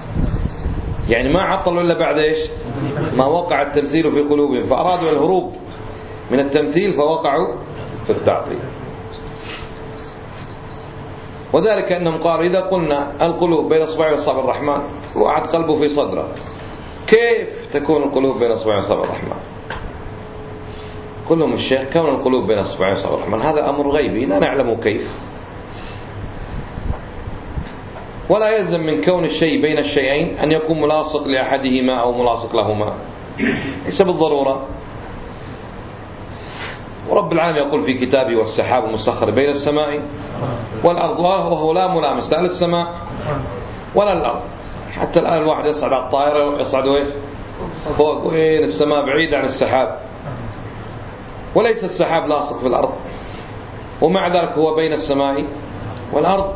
يعني ما عطلوا إلا بعد إيش؟ ما وقع التمثيل في قلوبهم، فأرادوا الهروب من التمثيل فوقعوا في التعطيل. وذلك أنهم قالوا إذا قلنا القلوب بين أصبع وأصابع الرحمن وقعت قلبه في صدره، كيف تكون القلوب بين أصبع وأصابع الرحمن؟ قل لهم الشيخ كون القلوب بين أصبع وأصابع الرحمن هذا أمر غيبي لا نعلم كيف، ولا يلزم من كون الشيء بين الشيئين أن يكون ملاصق لأحدهما أو ملاصق لهما، ليس بالضرورة. ورب العالمين يقول في كتابه والسحاب المسخر بين السماء والأرض، وهو لا ملامس لا للسماء ولا الأرض. حتى الآن الواحد يصعد على الطائرة يصعد وين؟ فوق، وين السماء بعيدة عن السحاب، وليس السحاب لاصق في الأرض، ومع ذلك هو بين السماء والأرض.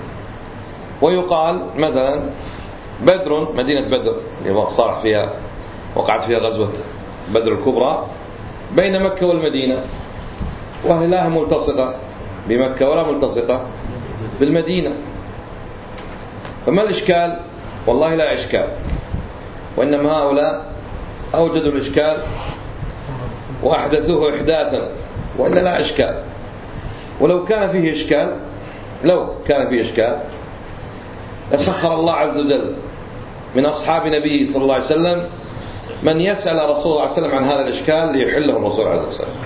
ويقال مثلا بدر، مدينة بدر اللي صار فيها وقعت فيها غزوة بدر الكبرى، بين مكة والمدينة، وهي لا ملتصقة بمكة ولا ملتصقة بالمدينة. فما الإشكال؟ والله لا إشكال، وإنما هؤلاء أوجدوا الإشكال وأحدثوه إحداثا، وإلا لا إشكال. ولو كان فيه إشكال لسخر الله عز وجل من أصحاب نبيه صلى الله عليه وسلم من يسأل رسول الله صلى الله عليه وسلم عن هذا الإشكال ليحله الرسول عليه الصلاة والسلام،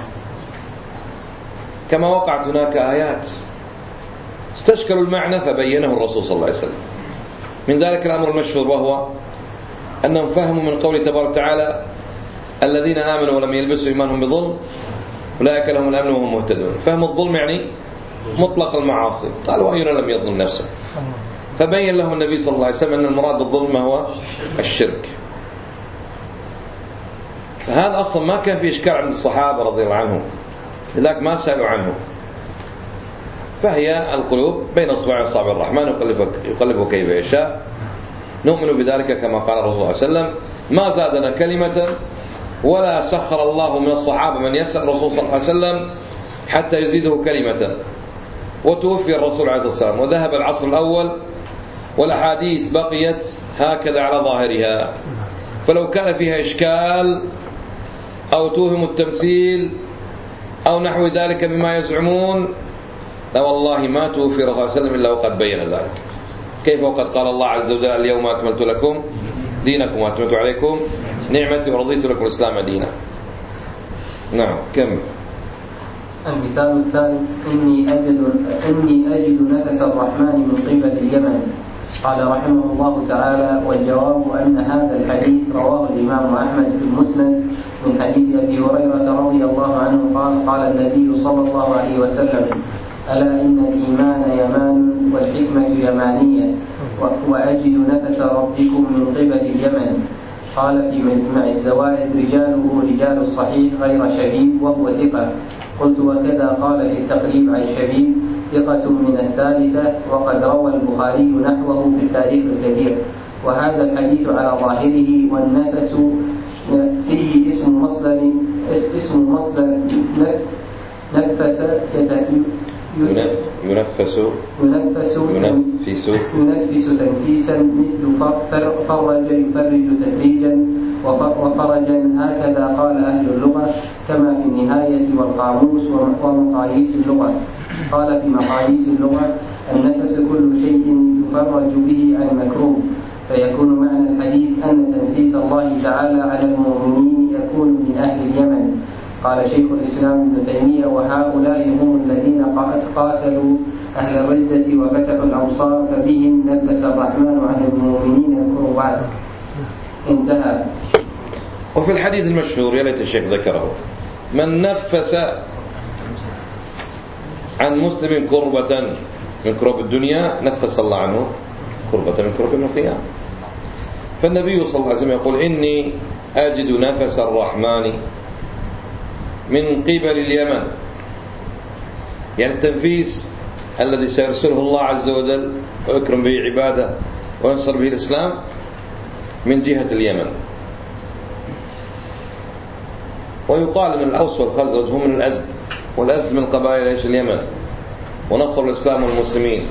كما وقعت هناك آيات استشكلوا المعنى فبينه الرسول صلى الله عليه وسلم. من ذلك الأمر المشهور، وهو أنهم فهموا من قوله تبارك وتعالى الذين آمنوا ولم يلبسوا إيمانهم بظلم أولئك لهم الأمن وهم مهتدون. فهم الظلم يعني مطلق المعاصي، قالوا وأين لم يظلم نفسه، فبين لهم النبي صلى الله عليه وسلم أن المراد بالظلم هو الشرك. فهذا أصلا ما كان في إشكال عند الصحابة رضي الله عنهم، لذلك ما سألوا عنه. فهي القلوب بين أصابع الرحمن يقلبه كيف يشاء. نؤمن بذلك كما قال الرسول صلى الله عليه وسلم: ما زادنا كلمة ولا سخر الله من الصحابة من يسأل الرسول صلى الله عليه وسلم حتى يزيده كلمة. وتوفي الرسول عليه الصلاة والسلام وذهب العصر الأول والأحاديث بقيت هكذا على ظاهرها. فلو كان فيها إشكال أو توهم التمثيل أو نحو ذلك مما يزعمون والله ما توفي الرسول صلى الله عليه وسلم إلا وقد بين ذلك. كيف وقد قال الله عز وجل: اليوم أكملت لكم دينكم وأتممت عليكم نعمتي ورضيت لكم الإسلام دينا. نعم كم. المثال الثالث: إني أجد نفس الرحمن من قبل اليمن. قال رحمه الله تعالى: والجواب أن هذا الحديث رواه الإمام أحمد في المسند من حديث أبي هريرة رضي الله عنه قال: قال النبي صلى الله عليه وسلم: ألا إن الإيمان يمان والحكمة يمانية وأجد نفس ربكم من قبل اليمن. قال في مجمع الزوائد: رجاله رجال الصحيح غير شبيب وهو ثقة. قلت: وكذا قال في التقريب عن شبيب ثقة من الثالثة، وقد روى البخاري نحوه في التاريخ الكبير. وهذا الحديث على ظاهره، والنفس فيه اسم مصدر نفس ينفس تنفيسا مثل فرج يفرج تفريجا وفرجا، هكذا قال أهل اللغة كما في النهاية والقاموس ومقاييس اللغة. قال في مقاييس اللغة: النفس كل شيء يفرج به عن مكروه. فيكون معنى الحديث أن تنفيس الله تعالى على المؤمنين يكون من أهل اليمن. قال شيخ الإسلام ابن تيمية: وهؤلاء هم الذين قاتلوا أهل الردة وفتحوا الأمصار فبهم نفس الرحمن عن المؤمنين الكربات. انتهى. وفي الحديث المشهور يا ليت الشيخ ذكره: من نفس عن مسلم كربة من كرب الدنيا نفس الله عنه كربة من كرب القيامة. فالنبي صلى الله عليه وسلم يقول: إني أجد نفس الرحمن من قبل اليمن، يعني التنفيس الذي سيرسله الله عز وجل ويكرم به عباده وينصر به الإسلام من جهة اليمن. ويقال أن الأوس والخزرج هم من الأزد، والأزد من قبائل اليمن، ونصر الإسلام والمسلمين.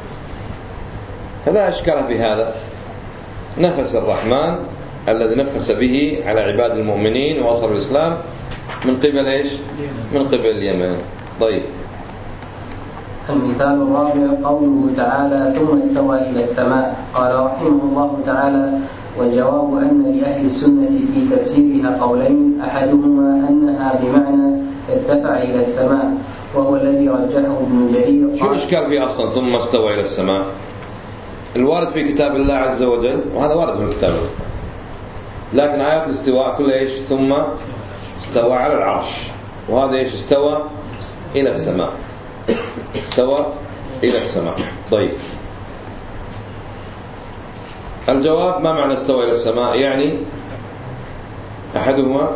فلا إشكال في هذا. نفس الرحمن الذي نفس به على عباد المؤمنين وأصر الإسلام من قبل إيش؟ من قبل اليمن. طيب. المثال الرابع قوله تعالى: ثم استوى إلى السماء. قال رحمه الله تعالى: والجواب أن لأهل السنة في تفسيرها قولين: أحدهما أنها بمعنى ارتفع إلى السماء، وهو الذي رجحه ابن جرير. شو الإشكال في أصلا ثم استوى إلى السماء؟ الوارد في كتاب الله عز وجل، وهذا وارد من كتاب الله، لكن آيات الاستواء كلها إيش؟ ثم استوى على العرش، وهذا إيش؟ استوى إلى السماء. استوى إلى السماء. طيب، الجواب: ما معنى استوى إلى السماء؟ يعني أحدهما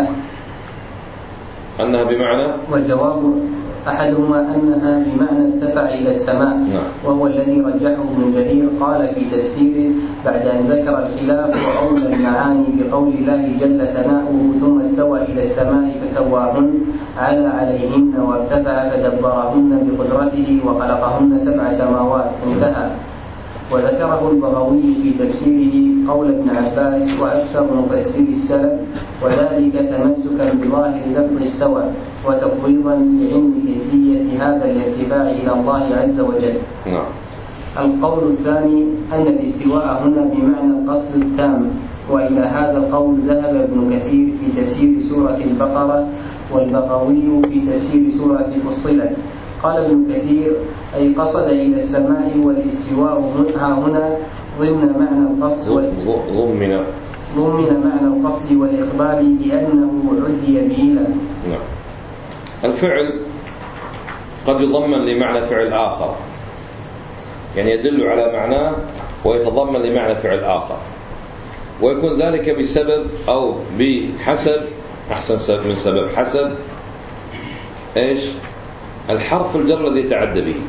أنها بمعنى، والجواب أحدهما أنها بمعنى ارتفع إلى السماء، وهو الذي رجحه ابن جرير. قال في تفسيره بعد أن ذكر الخلاف وأولى المعاني بقول الله جل ثناؤه: ثم استوى إلى السماء فسواهن على عليهن وارتفع فدبرهن بقدرته وخلقهن 7 سماوات. انتهى. وذكره البغوي في تفسيره قول ابن عباس وأكثر مفسري السلف، وذلك تمسكا بظاهر لفظ استوى وتفويضا لعلم كيفية هذا الارتفاع إلى الله عز وجل. القول الثاني أن الاستواء هنا بمعنى القصد التام، وإلى هذا القول ذهب ابن كثير في تفسير سورة البقرة والبغوي في تفسير سورة فصلت. قال ابن كثير: أي قصد إلى السماء، والاستواء هنا ضمن معنى القصد ضمن معنى القصد والإقبال لأنه عدي بإلى. الفعل قد يضمن لمعنى فعل آخر، يعني يدل على معناه ويتضمن لمعنى فعل آخر، ويكون ذلك بسبب أو بحسب، أحسن سبب من سبب، حسب إيش؟ الحرف الجر الذي تعدى به.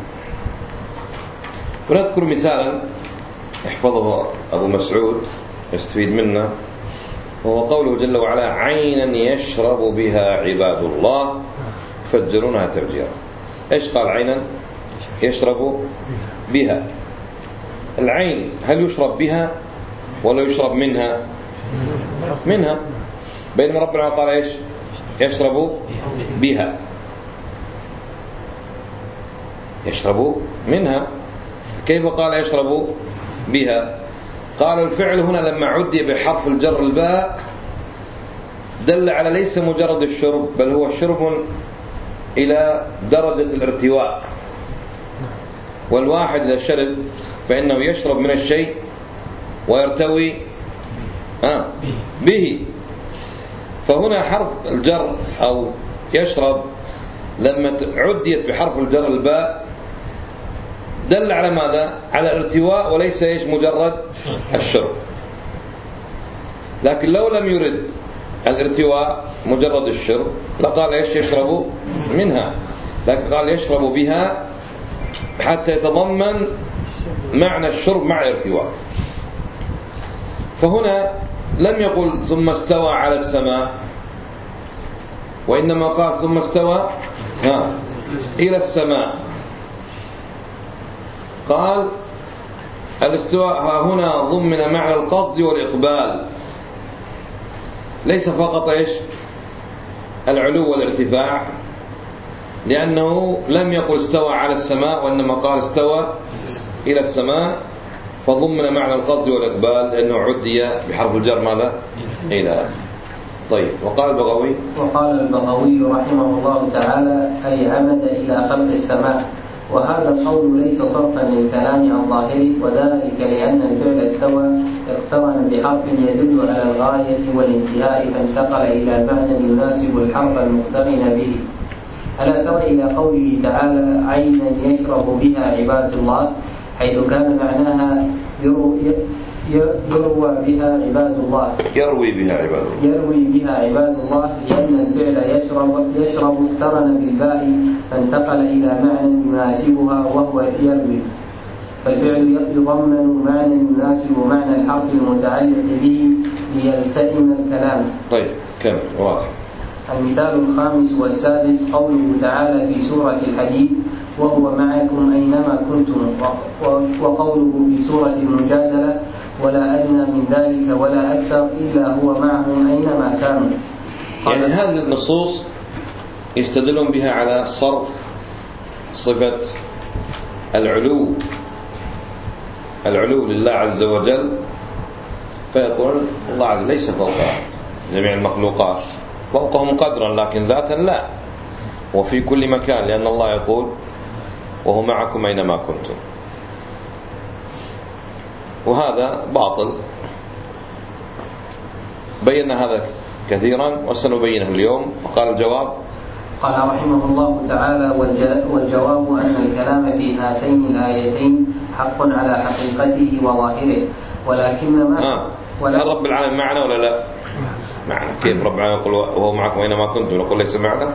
ونذكر مثالا يحفظه أبو مسعود يستفيد منه، وهو قوله جل وعلا: عينا يشرب بها عباد الله يفجرونها تفجيرا. إيش قال؟ عينا يشرب بها. العين هل يشرب بها ولا يشرب منها؟ منها. بينما ربنا قال إيش؟ يشرب بها، يشرب منها. كيف قال يشرب بها؟ قال الفعل هنا لما عدي بحرف الجر الباء دل على ليس مجرد الشرب، بل هو شرب إلى درجة الارتواء. والواحد إذا شرب فإنه يشرب من الشيء ويرتوي به. فهنا حرف الجر أو يشرب لما عديت بحرف الجر الباء دل على ماذا؟ على الارتواء وليس إيش مجرد الشرب. لكن لو لم يرد الارتواء مجرد الشرب لقال إيش؟ يشرب منها. لكن قال يشرب بها حتى يتضمن معنى الشرب مع الارتواء. فهنا لم يقل ثم استوى على السماء، وإنما قال ثم استوى إلى السماء. قال الاستواء ها هنا ضمن معنى القصد والإقبال، ليس فقط إيش؟ العلو والارتفاع، لأنه لم يقل استوى على السماء وإنما قال استوى إلى السماء، فضمن معنى القصد والإقبال لأنه عدي بحرف الجر ماذا؟ إلى. طيب. وقال البغوي رحمه الله تعالى: أي عمد إلى خلق السماء. وهذا القول ليس صرفا للكلام عن ظاهره، وذلك لأن الفعل استوى اقترن بحرف يدل على الغاية والانتهاء فانتقل إلى معنى يناسب الحرف المقترن به. ألا ترى إلى قوله تعالى: عينا يشرب بها عباد الله، حيث كان معناها يروي بها عباد الله، لأن الفعل يشرب اقترن بالباء فانتقل إلى معنى يناسبها وهو يروي، فالفعل يضمن معنى يناسب معنى الحرف المتعلق به ليلتئم الكلام. طيب كمل. واضح. المثال الخامس والسادس قوله تعالى في سورة الحديد: وهو معكم أينما كنتم، وقوله في سورة المجادلة: ولا أدنى من ذلك ولا أكثر إلا هو معهم أينما كانوا. يعني هذه النصوص يستدلون بها على صرف صفة العلو لله عز وجل، فيقول الله عز وجل ليس فوق جميع المخلوقات، فوقهم قدرا لكن ذاتا لا، وفي كل مكان، لأن الله يقول: وهو معكم أينما كنتم. وهذا باطل، بينا هذا كثيرا وسنبينه اليوم. وقال الجواب: قال رحمه الله تعالى: والجواب أن الكلام في هاتين الآيتين حق على حقيقته وظاهره، ولكن ما هل رب العالمين معنا ولا لا؟ معنا. كيف رب العالمين يقول وهو معكم أينما كنتم نقول ليس معنا؟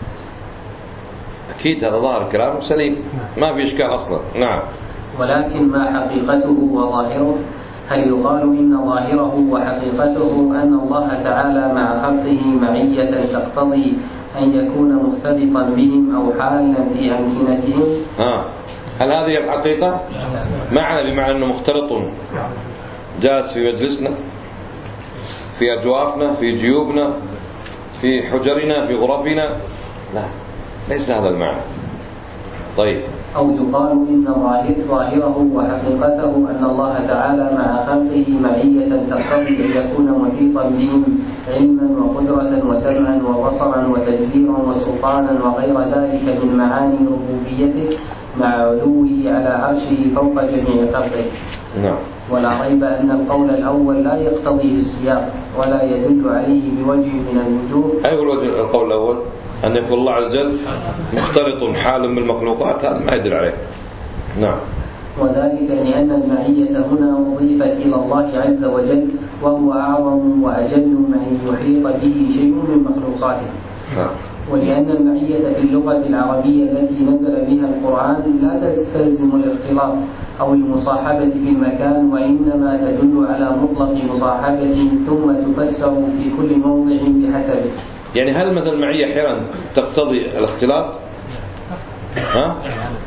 أكيد هذا ظاهر الكلام سليم، ما في إشكال أصلا. نعم. ولكن ما حقيقته وظاهره؟ هل يقال إن ظاهره وحقيقته أن الله تعالى مع خلقه معية تقتضي أن يكون مختلطا بهم أو حالا في أمكنتهم؟ هل هذه الحقيقة؟ معنى بمعنى أنه مختلط، جالس في مجلسنا، في أجوافنا، في جيوبنا، في حجرنا، في غرفنا؟ لا، ليس هذا المعنى. طيب. أو يقال إن ظاهره وحقيقته أن الله تعالى مع خلقه معية تقتضي أن يكون محيطا بهم علما وقدرة وسمعا وبصرا وتدبيرا وسلطانا وغير ذلك من معاني ربوبيته مع علوه على عرشه فوق جميع خلقه. نعم. ولا ريب أن القول الأول لا يقتضيه السياق ولا يدل عليه بوجه من الوجوه. أي الوجه القول الأول؟ أن يكون الله عز وجل مختلط حال بالمخلوقات، هذا ما يدل عليه. نعم. وذلك لأن المعية هنا أضيفت إلى الله عز وجل، وهو أعظم وأجل من يحيط به شيء من مخلوقاته. ولأن المعية في اللغة العربية التي نزل بها القرآن لا تستلزم الاختلاط أو المصاحبة في المكان، وإنما تدل على مطلق مصاحبة ثم تفسر في كل موضع بحسبه. يعني هل مثل المعية أحيانا تقتضي الاختلاط؟ ها؟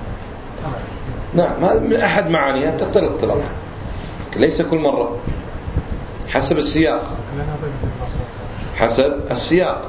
نعم، من أحد معانيها تقتضي الاختلاط، ليس كل مرة، حسب السياق. حسب السياق.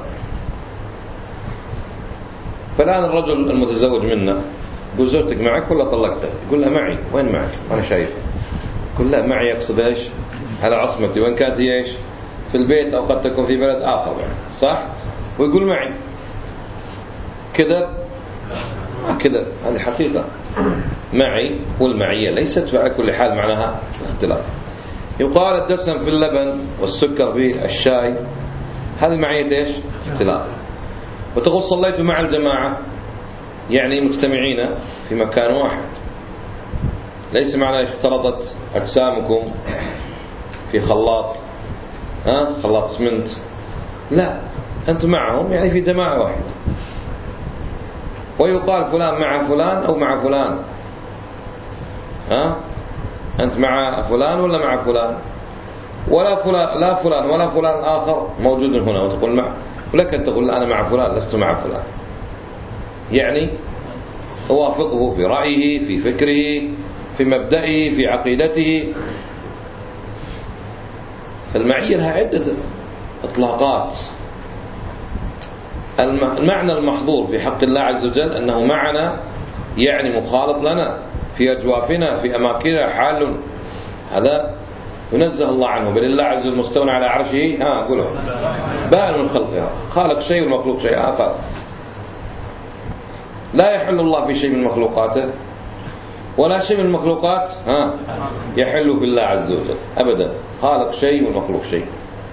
فالآن الرجل المتزوج منا يقول زوجتك معك ولا طلقتها؟ يقول لها معي. وين معك؟ أنا شايف. يقول لا معي يقصد إيش؟ على عصمتي، وإن كانت هي إيش؟ في البيت أو قد تكون في بلد آخر يعني. صح؟ ويقول معي. كذا كذا، هذه حقيقة. معي، والمعية ليست على كل حال معناها اختلاف. يقال الدسم في اللبن والسكر في الشاي، هذه معية إيش؟ اختلاف. وتقول صليت مع الجماعة، يعني مجتمعين في مكان واحد، ليس معنى اختلطت أجسامكم في خلاط، خلاط اسمنت، لا، أنتم معهم يعني في جماعة واحدة. ويقال فلان مع فلان أو مع فلان، أنت مع فلان ولا مع فلان، ولا فلان لا فلان ولا فلان آخر موجود هنا وتقول مع، ولك أن تقول أنا مع فلان لست مع فلان، يعني أوافقه في رأيه، في فكره، في مبدئه، في عقيدته. فالمعية لها عدة إطلاقات. المعنى المحظور في حق الله عز وجل أنه معنا، يعني مخالط لنا في أجوافنا في أماكننا حال، هذا ينزه الله عنه. بل الله عز وجل مستوى على عرشه، قوله بائن من خلقها، خالق شيء والمخلوق شيء آخر. لا يحل الله في شيء من مخلوقاته، ولا شيء من المخلوقات يحل في الله عز وجل أبدا. خالق شيء والمخلوق شيء.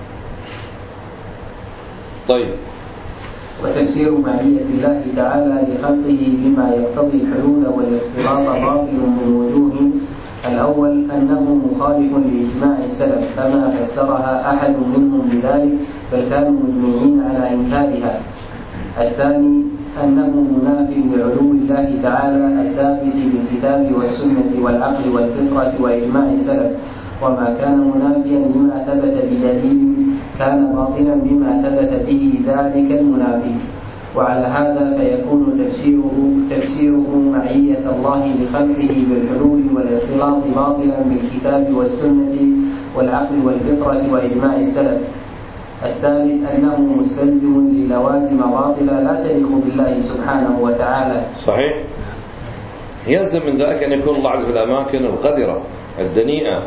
طيب، وتفسير معية الله تعالى لخلقه بما يقتضي الحلول والاختلاط باطل من وجوه. الأول أنه مخالف لإجماع السلف، فما فسرها أحد منهم بذلك، بل كانوا مجمعين على إنكارها. الثاني أنه منافي لعلو الله تعالى الثابت بالكتاب والسنة والعقل والفطرة وإجماع السلف، وما كان منافيا لما ثبت بدليل كان باطلا بما ثبت به ذلك المنافي. وعلى هذا فيكون تفسيره معية الله لخلقه بالحلول والاختلاط باطلا بالكتاب والسنة والعقل والفطرة وإجماع السلف. الثالث أنه مستلزم للوازم باطلة لا تليق بالله سبحانه وتعالى. صحيح، يلزم من ذلك أن يكون الله عز وجل الأماكن القذرة الدنيئة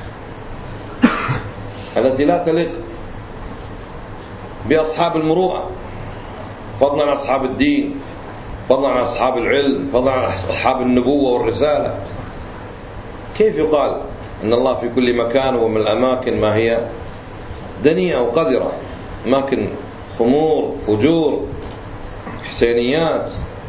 التي لا تليق بأصحاب المروءة، فضلا عن أصحاب الدين، فضلا عن أصحاب العلم، فضلا عن أصحاب النبوة والرسالة. كيف يقال أن الله في كل مكان ومن الأماكن ما هي دنيئة وقذرة، أماكن خمور فجور حسينيات،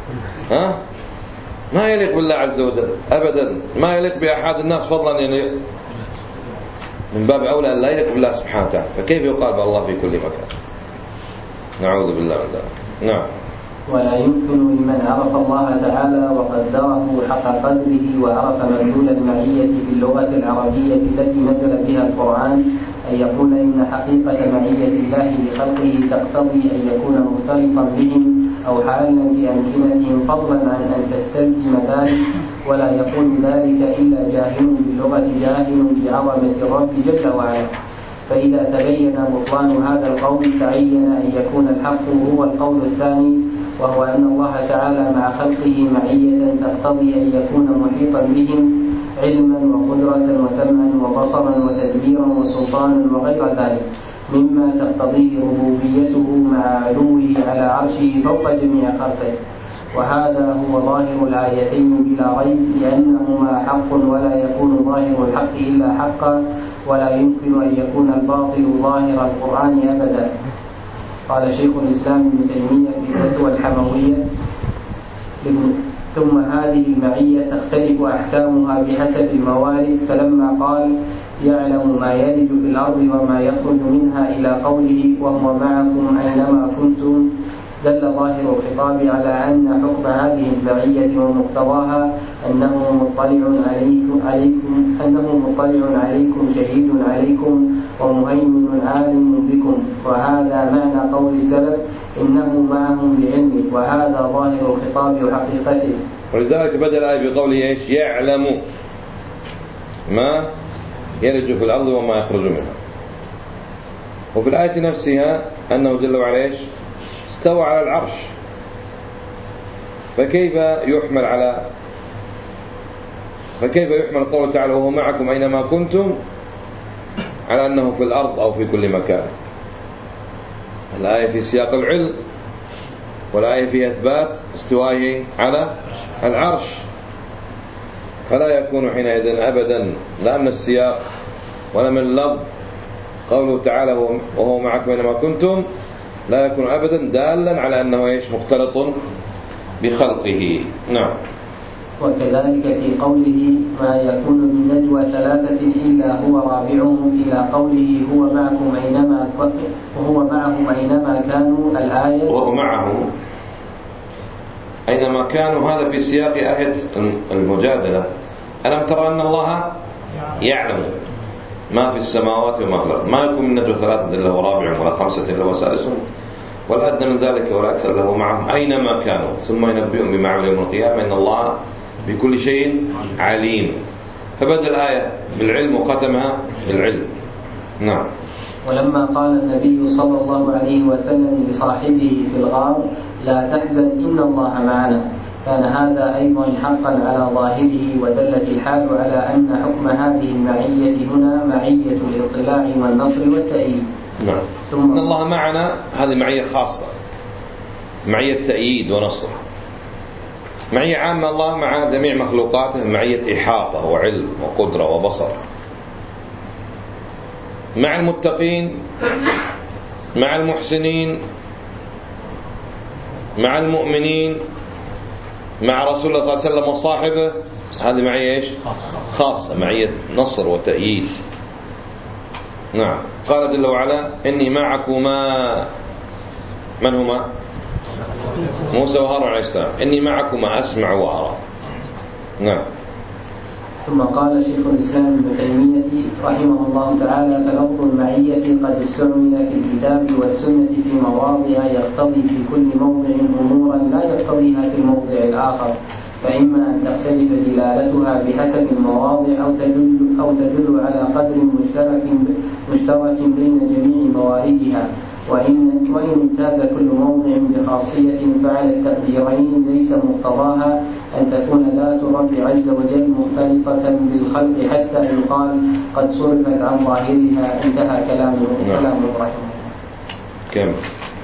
ما يليق بالله عز وجل أبدا، ما يليق بأحد الناس، فضلا يعني من باب أولى أن لا يليق بالله سبحانه وتعالى. فكيف يقال بالله في كل مكان؟ نعوذ بالله من ذلك. نعم. ولا يمكن لمن عرف الله تعالى وقدره حق قدره وعرف مدلول المعية في اللغة العربية التي نزل بها القرآن أن يقول إن حقيقة معية الله لخلقه تقتضي أن يكون مختلطا بهم أو حالا بأمكنتهم، فضلا عن أن تستلزم ذلك. ولا يقول ذلك إلا جاهل باللغة جاهل بعظمة الرب جل وعلا. فإذا تبين بطلان هذا القول تعين أن يكون الحق هو القول الثاني، وهو أن الله تعالى مع خلقه معية تقتضي أن يكون محيطا بهم علما وقدرة وسمعا وبصرا وتدبيرا وسلطانا وغير ذلك مما تقتضيه ربوبيته مع علوه على عرشه فوق جميع خلقه. وهذا هو ظاهر الآيتين بلا ريب، لأنهما حق ولا يكون ظاهر الحق إلا حقا، ولا يمكن أن يكون الباطل ظاهر القرآن أبدا. قال شيخ الإسلام ابن تيمية في الفتوى الحموية: ثم هذه المعية تختلف أحكامها بحسب الموارد، فلما قال يعلم ما يلج في الأرض وما يخرج منها إلى قوله وهو معكم أينما كنتم دل ظاهر الخطاب على أن حكم هذه المعية ومقتضاها أنه مطلع عليكم شهيد عليكم ومهيمن عالم بكم، وهذا معنى قول السلف إنه معهم بعلمه، وهذا ظاهر الخطاب وحقيقته. ولذلك بدأ الآية بقوله إيش؟ يعلم ما يلج في الأرض وما يخرج منها. وفي الآية نفسها أنه جل وعلا إيش؟ استوى على العرش. فكيف يحمل قوله تعالى وهو معكم أينما كنتم على أنه في الأرض أو في كل مكان؟ الآية في سياق العلم، والآية في إثبات استوائه على العرش، فلا يكون حينئذ أبدا لا من السياق ولا من اللفظ قوله تعالى وهو معكم أينما كنتم لا يكون أبدا دالا على أنه إيش؟ مختلط بخلقه. نعم. وكذلك في قوله ما يكون من نجوى ثلاثة إلا هو رابعهم إلى قوله هو معهم أينما كانوا الآية وهو معهم أينما كانوا، هذا في سياق آية المجادلة. ألم ترى أن الله يعلم ما في السماوات وما في الأرض، ما يكون من نجوى ثلاثة إلا هو رابعهم ولا خمسة إلا هو سادسهم ولا أدنى من ذلك ولا أكثر إلا هو معهم أينما كانوا ثم ينبئهم بما عملوا يوم القيامة إن الله بكل شيء عليم. فبدأ الآية بالعلم وختمها بالعلم. نعم. ولما قال النبي صلى الله عليه وسلم لصاحبه في الغار لا تحزن إن الله معنا، كان هذا أيضا حقا على ظاهره، ودلت الحال على أن حكم هذه المعية هنا معية الاطلاع والنصر والتأييد. نعم. إن الله معنا هذه معية خاصة، معية تأييد ونصر. معية عامة الله مع جميع مخلوقاته معية إحاطة وعلم وقدرة وبصر. مع المتقين، مع المحسنين، مع المؤمنين، مع رسول الله صلى الله عليه وسلم وصاحبه، هذه معية إيش؟ خاصة، معية نصر وتأييد. نعم. قال جل وعلا إني معكما، من هما؟ موسى وهارون عليه السلام. إني معكما أسمع وأرى. نعم. ثم قال شيخ الإسلام ابن تيمية رحمه الله تعالى فلفظ المعية قد استعمل في الكتاب والسنة في مواضع يقتضي في كل موضع أمورا لا يقتضيها في الموضع الآخر، فإما أن تختلف دلالتها بحسب المواضع أو تدل على قدر مشترك بين جميع مواردها، وإن امتاز كل موضع بخاصية فعلى التقديرين ليس مقتضاها أن تكون ذات الرب عز وجل مختلطة بالخلق حتى يقال قد صرفت عن ظاهرها. انتهى كلامه رحمه الله.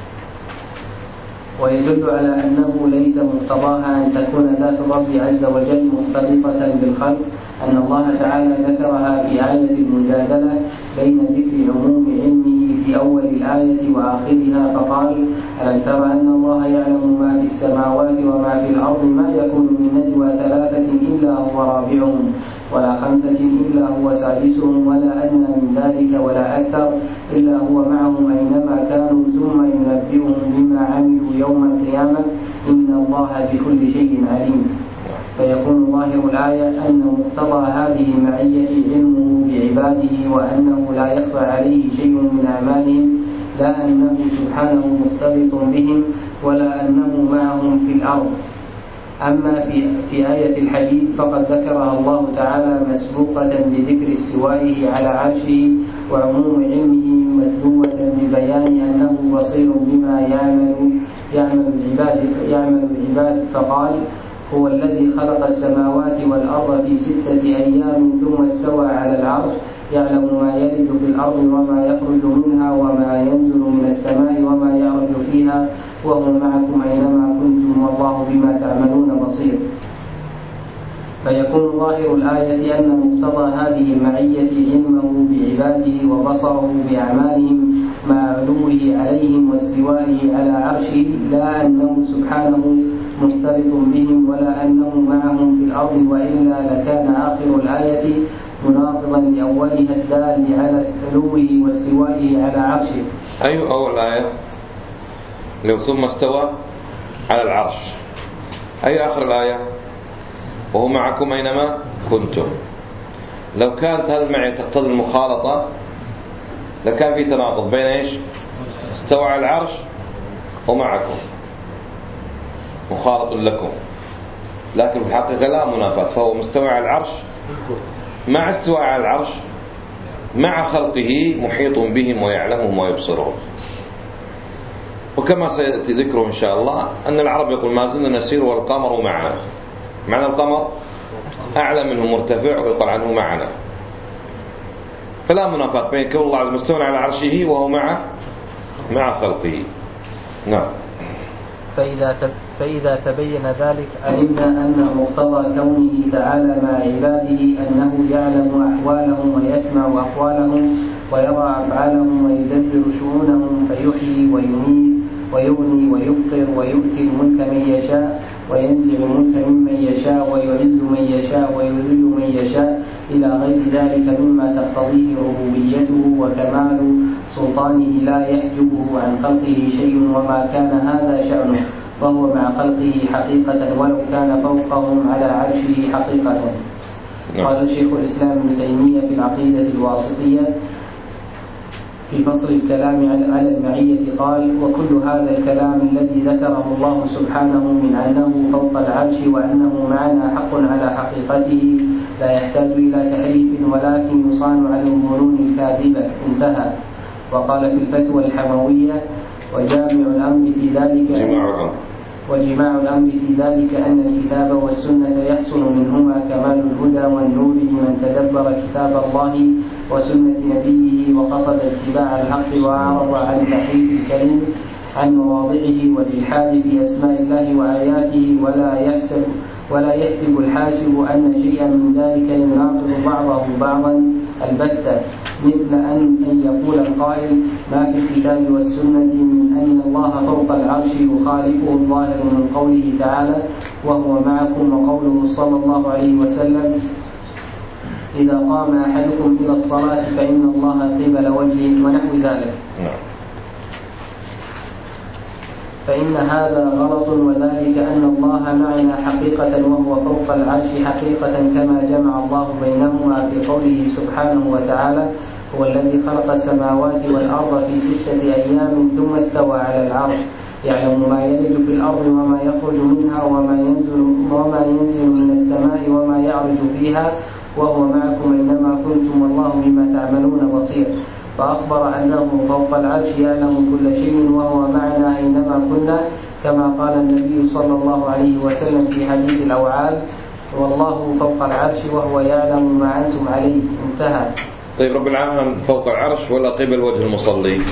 ويدل على أنه ليس مقتضاها أن تكون ذات الرب عز وجل مختلطة بالخلق أن الله تعالى ذكرها في آية المجادلة بين ذكر عموم علمه في أول الآية وآخرها فقال ألم تر أن الله يعلم ما في السماوات وما في الأرض ما يكون من نجوى ثلاثة إلا هو رابعهم ولا خمسة إلا هو سادسهم ولا أدنى من ذلك ولا أكثر إلا هو معهم أينما كانوا ثم ينبئهم بما عملوا يوم القيامة إن الله بكل شيء عليم. فيكون ظاهر الآية أن مقتضى هذه المعية علمه بعباده وأنه لا يخفى عليه شيء من أعمالهم، لا أنه سبحانه مختلط بهم ولا أنه معهم في الأرض. أما في آية الحديد فقد ذكرها الله تعالى مسبوقة بذكر استوائه على عرشه وعموم علمه متلوة ببيان أنه بصير بما يعمل العباد فقال هو الذي خلق السماوات والأرض في 6 أيام ثم استوى على العرش يعلم ما يلج في الأرض وما يخرج منها وما ينزل من السماء وما يعرج فيها وهو معكم أينما كنتم والله بما تعملون بصير. فيكون ظاهر الآية أن مقتضى هذه المعية علمه بعباده وبصره بأعمالهم مع علوه عليهم واستوائه على عرشه، لا أنه سبحانه مختلط بهم ولا أنه معهم في الأرض، وإلا لكان آخر الآية مناقضا لأولها الدال على علوه واستوائه على عرشه. أي أول آية؟ لو ثم استوى على العرش. أي آخر الآية؟ وهو معكم أينما كنتم. لو كانت هذه المعية تقتضي المخالطة لكان في تناقض بين إيش؟ استوى على العرش ومعكم، مخالط لكم، لكن في الحقيقة لا منافاة، فهو مستوى على العرش مع استواء على العرش مع خلقه محيط بهم ويعلمهم ويبصرهم. وكما سيأتي ذكره إن شاء الله أن العرب يقول ما زلنا نسير والقمر معنا. معنى القمر أعلى منه مرتفع ويقال عنه معنا، فلا منافاة بين كون الله عز وجل مستوى على عرشه وهو مع خلقه. نعم. فإذا تبين ذلك علمنا أن مقتضى كونه تعالى مع عباده أنه يعلم أحوالهم ويسمع أقوالهم ويرى أفعالهم ويدبر شؤونهم، فيحيي ويميت ويغني ويفقر ويؤتي الملك من يشاء وينزع الملك ممن يشاء ويعز من يشاء ويذل من يشاء إلى غير ذلك مما تقتضيه ربوبيته وكمال سلطانه لا يحجبه عن خلقه شيء، وما كان هذا شأنه فهو مع خلقه حقيقة ولو كان فوقهم على عرشه حقيقة. قال شيخ الإسلام ابن تيمية في العقيدة الواسطية في فصل الكلام على المعية قال: وكل هذا الكلام الذي ذكره الله سبحانه من أنه فوق العرش وأنه معنا حق على حقيقته لا يحتاج إلى تحريف ولكن يصان على الظنون الكاذبة. انتهى. وقال في الفتوى الحموية: وجامع الأمر في ذلك أن الكتاب والسنة يحصل منهما كمال الهدى والنور لمن تدبر كتاب الله وسنة نبيه وقصد اتباع الحق وأعرض عن تحريف الكلم عن مواضعه والإلحاد في أسماء الله وآياته، ولا يحسب الحاسب أن شيئا من ذلك يناقض بعضه بعضا البتة، مثل أن يقول القائل: ما في الكتاب والسنة من أن الله فوق العرش يخالفه الظاهر من قوله تعالى: وهو معكم، وقوله صلى الله عليه وسلم: إذا قام أحدكم إلى الصلاة فإن الله قبل وجهه، ونحو ذلك. فإن هذا غلط، وذلك أن الله معنا حقيقة وهو فوق العرش حقيقة، كما جمع الله بينهما في قوله سبحانه وتعالى: هو الذي خلق السماوات والأرض في 6 أيام ثم استوى على العرش يعلم ما يلج في الأرض وما يخرج منها وما ينزل من السماء وما يعرج فيها وهو معكم أينما كنتم والله بما تعملون بصير. فأخبر أنه فوق العرش يعلم كل شيء وهو معنا أينما كنا، كما قال النبي صلى الله عليه وسلم في حديث الأوعال: والله فوق العرش وهو يعلم ما أنتم عليه. انتهى. طيب، رب العالمين فوق العرش ولا قبل وجه المصلي؟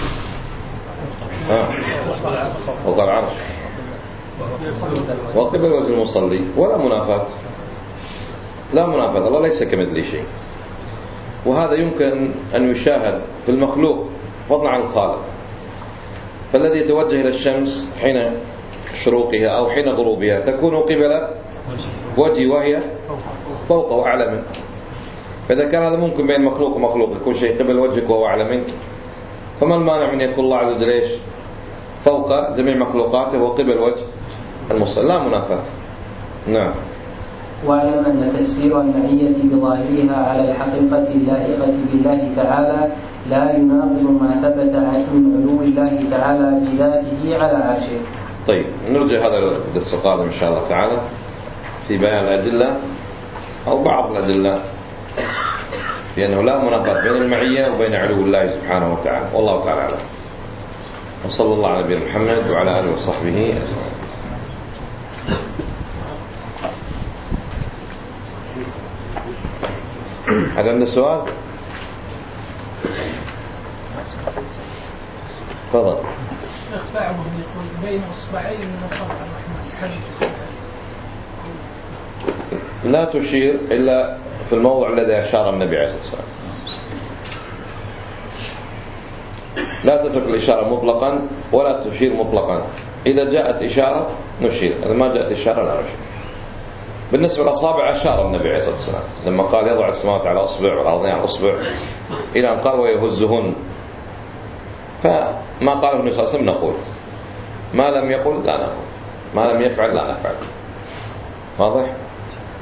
فوق العرش وقبل وجه المصلي، ولا منافاة، لا منافاة. الله ليس كمثله شيء، وهذا يمكن أن يشاهد في المخلوق فضلا عن الخالق. فالذي يتوجه إلى الشمس حين شروقها أو حين غروبها تكون قبل وجهه وهي فوقه وأعلى منه. فإذا كان هذا ممكن بين مخلوق ومخلوق يكون شيء قبل وجهك وهو أعلى منك، فما المانع من يكون الله عز وجل إيش؟ فوق جميع مخلوقاته وقبل وجه المصلي، لا منافاة. نعم. واعلم أن تفسير المعية بظاهرها على الحقيقة اللائقة بالله تعالى لا يناقض ما ثبت من علو الله تعالى بذاته على عرشه. طيب، نرجع هذا الدرس القادم إن شاء الله تعالى في بيان الأدلة أو بعض الأدلة، لأنه لا مناقض بين المعية وبين علو الله سبحانه وتعالى. والله تعالى أعلم، وصلى الله على نبينا محمد وعلى آله وصحبه أجمعين. هذا عنده سؤال؟ تفضل. إخفاءهم يقول بين إصبعين من أصابع الرحمن. لا تشير إلا في الموضع الذي أشار النبي عليه الصلاة والسلام. لا تترك الإشارة مطلقا ولا تشير مطلقا. إذا جاءت إشارة نشير، إذا ما جاءت إشارة لا نشير. بالنسبة للأصابع أشار النبي عليه الصلاة والسلام لما قال يضع السماوات على أصبع والأرضين على أصبع إلى أن قال ويهزهن، فما قاله النبي صلى الله عليه وسلم نقول. ما لم يقل لا نقول، ما لم يفعل لا نفعل. واضح؟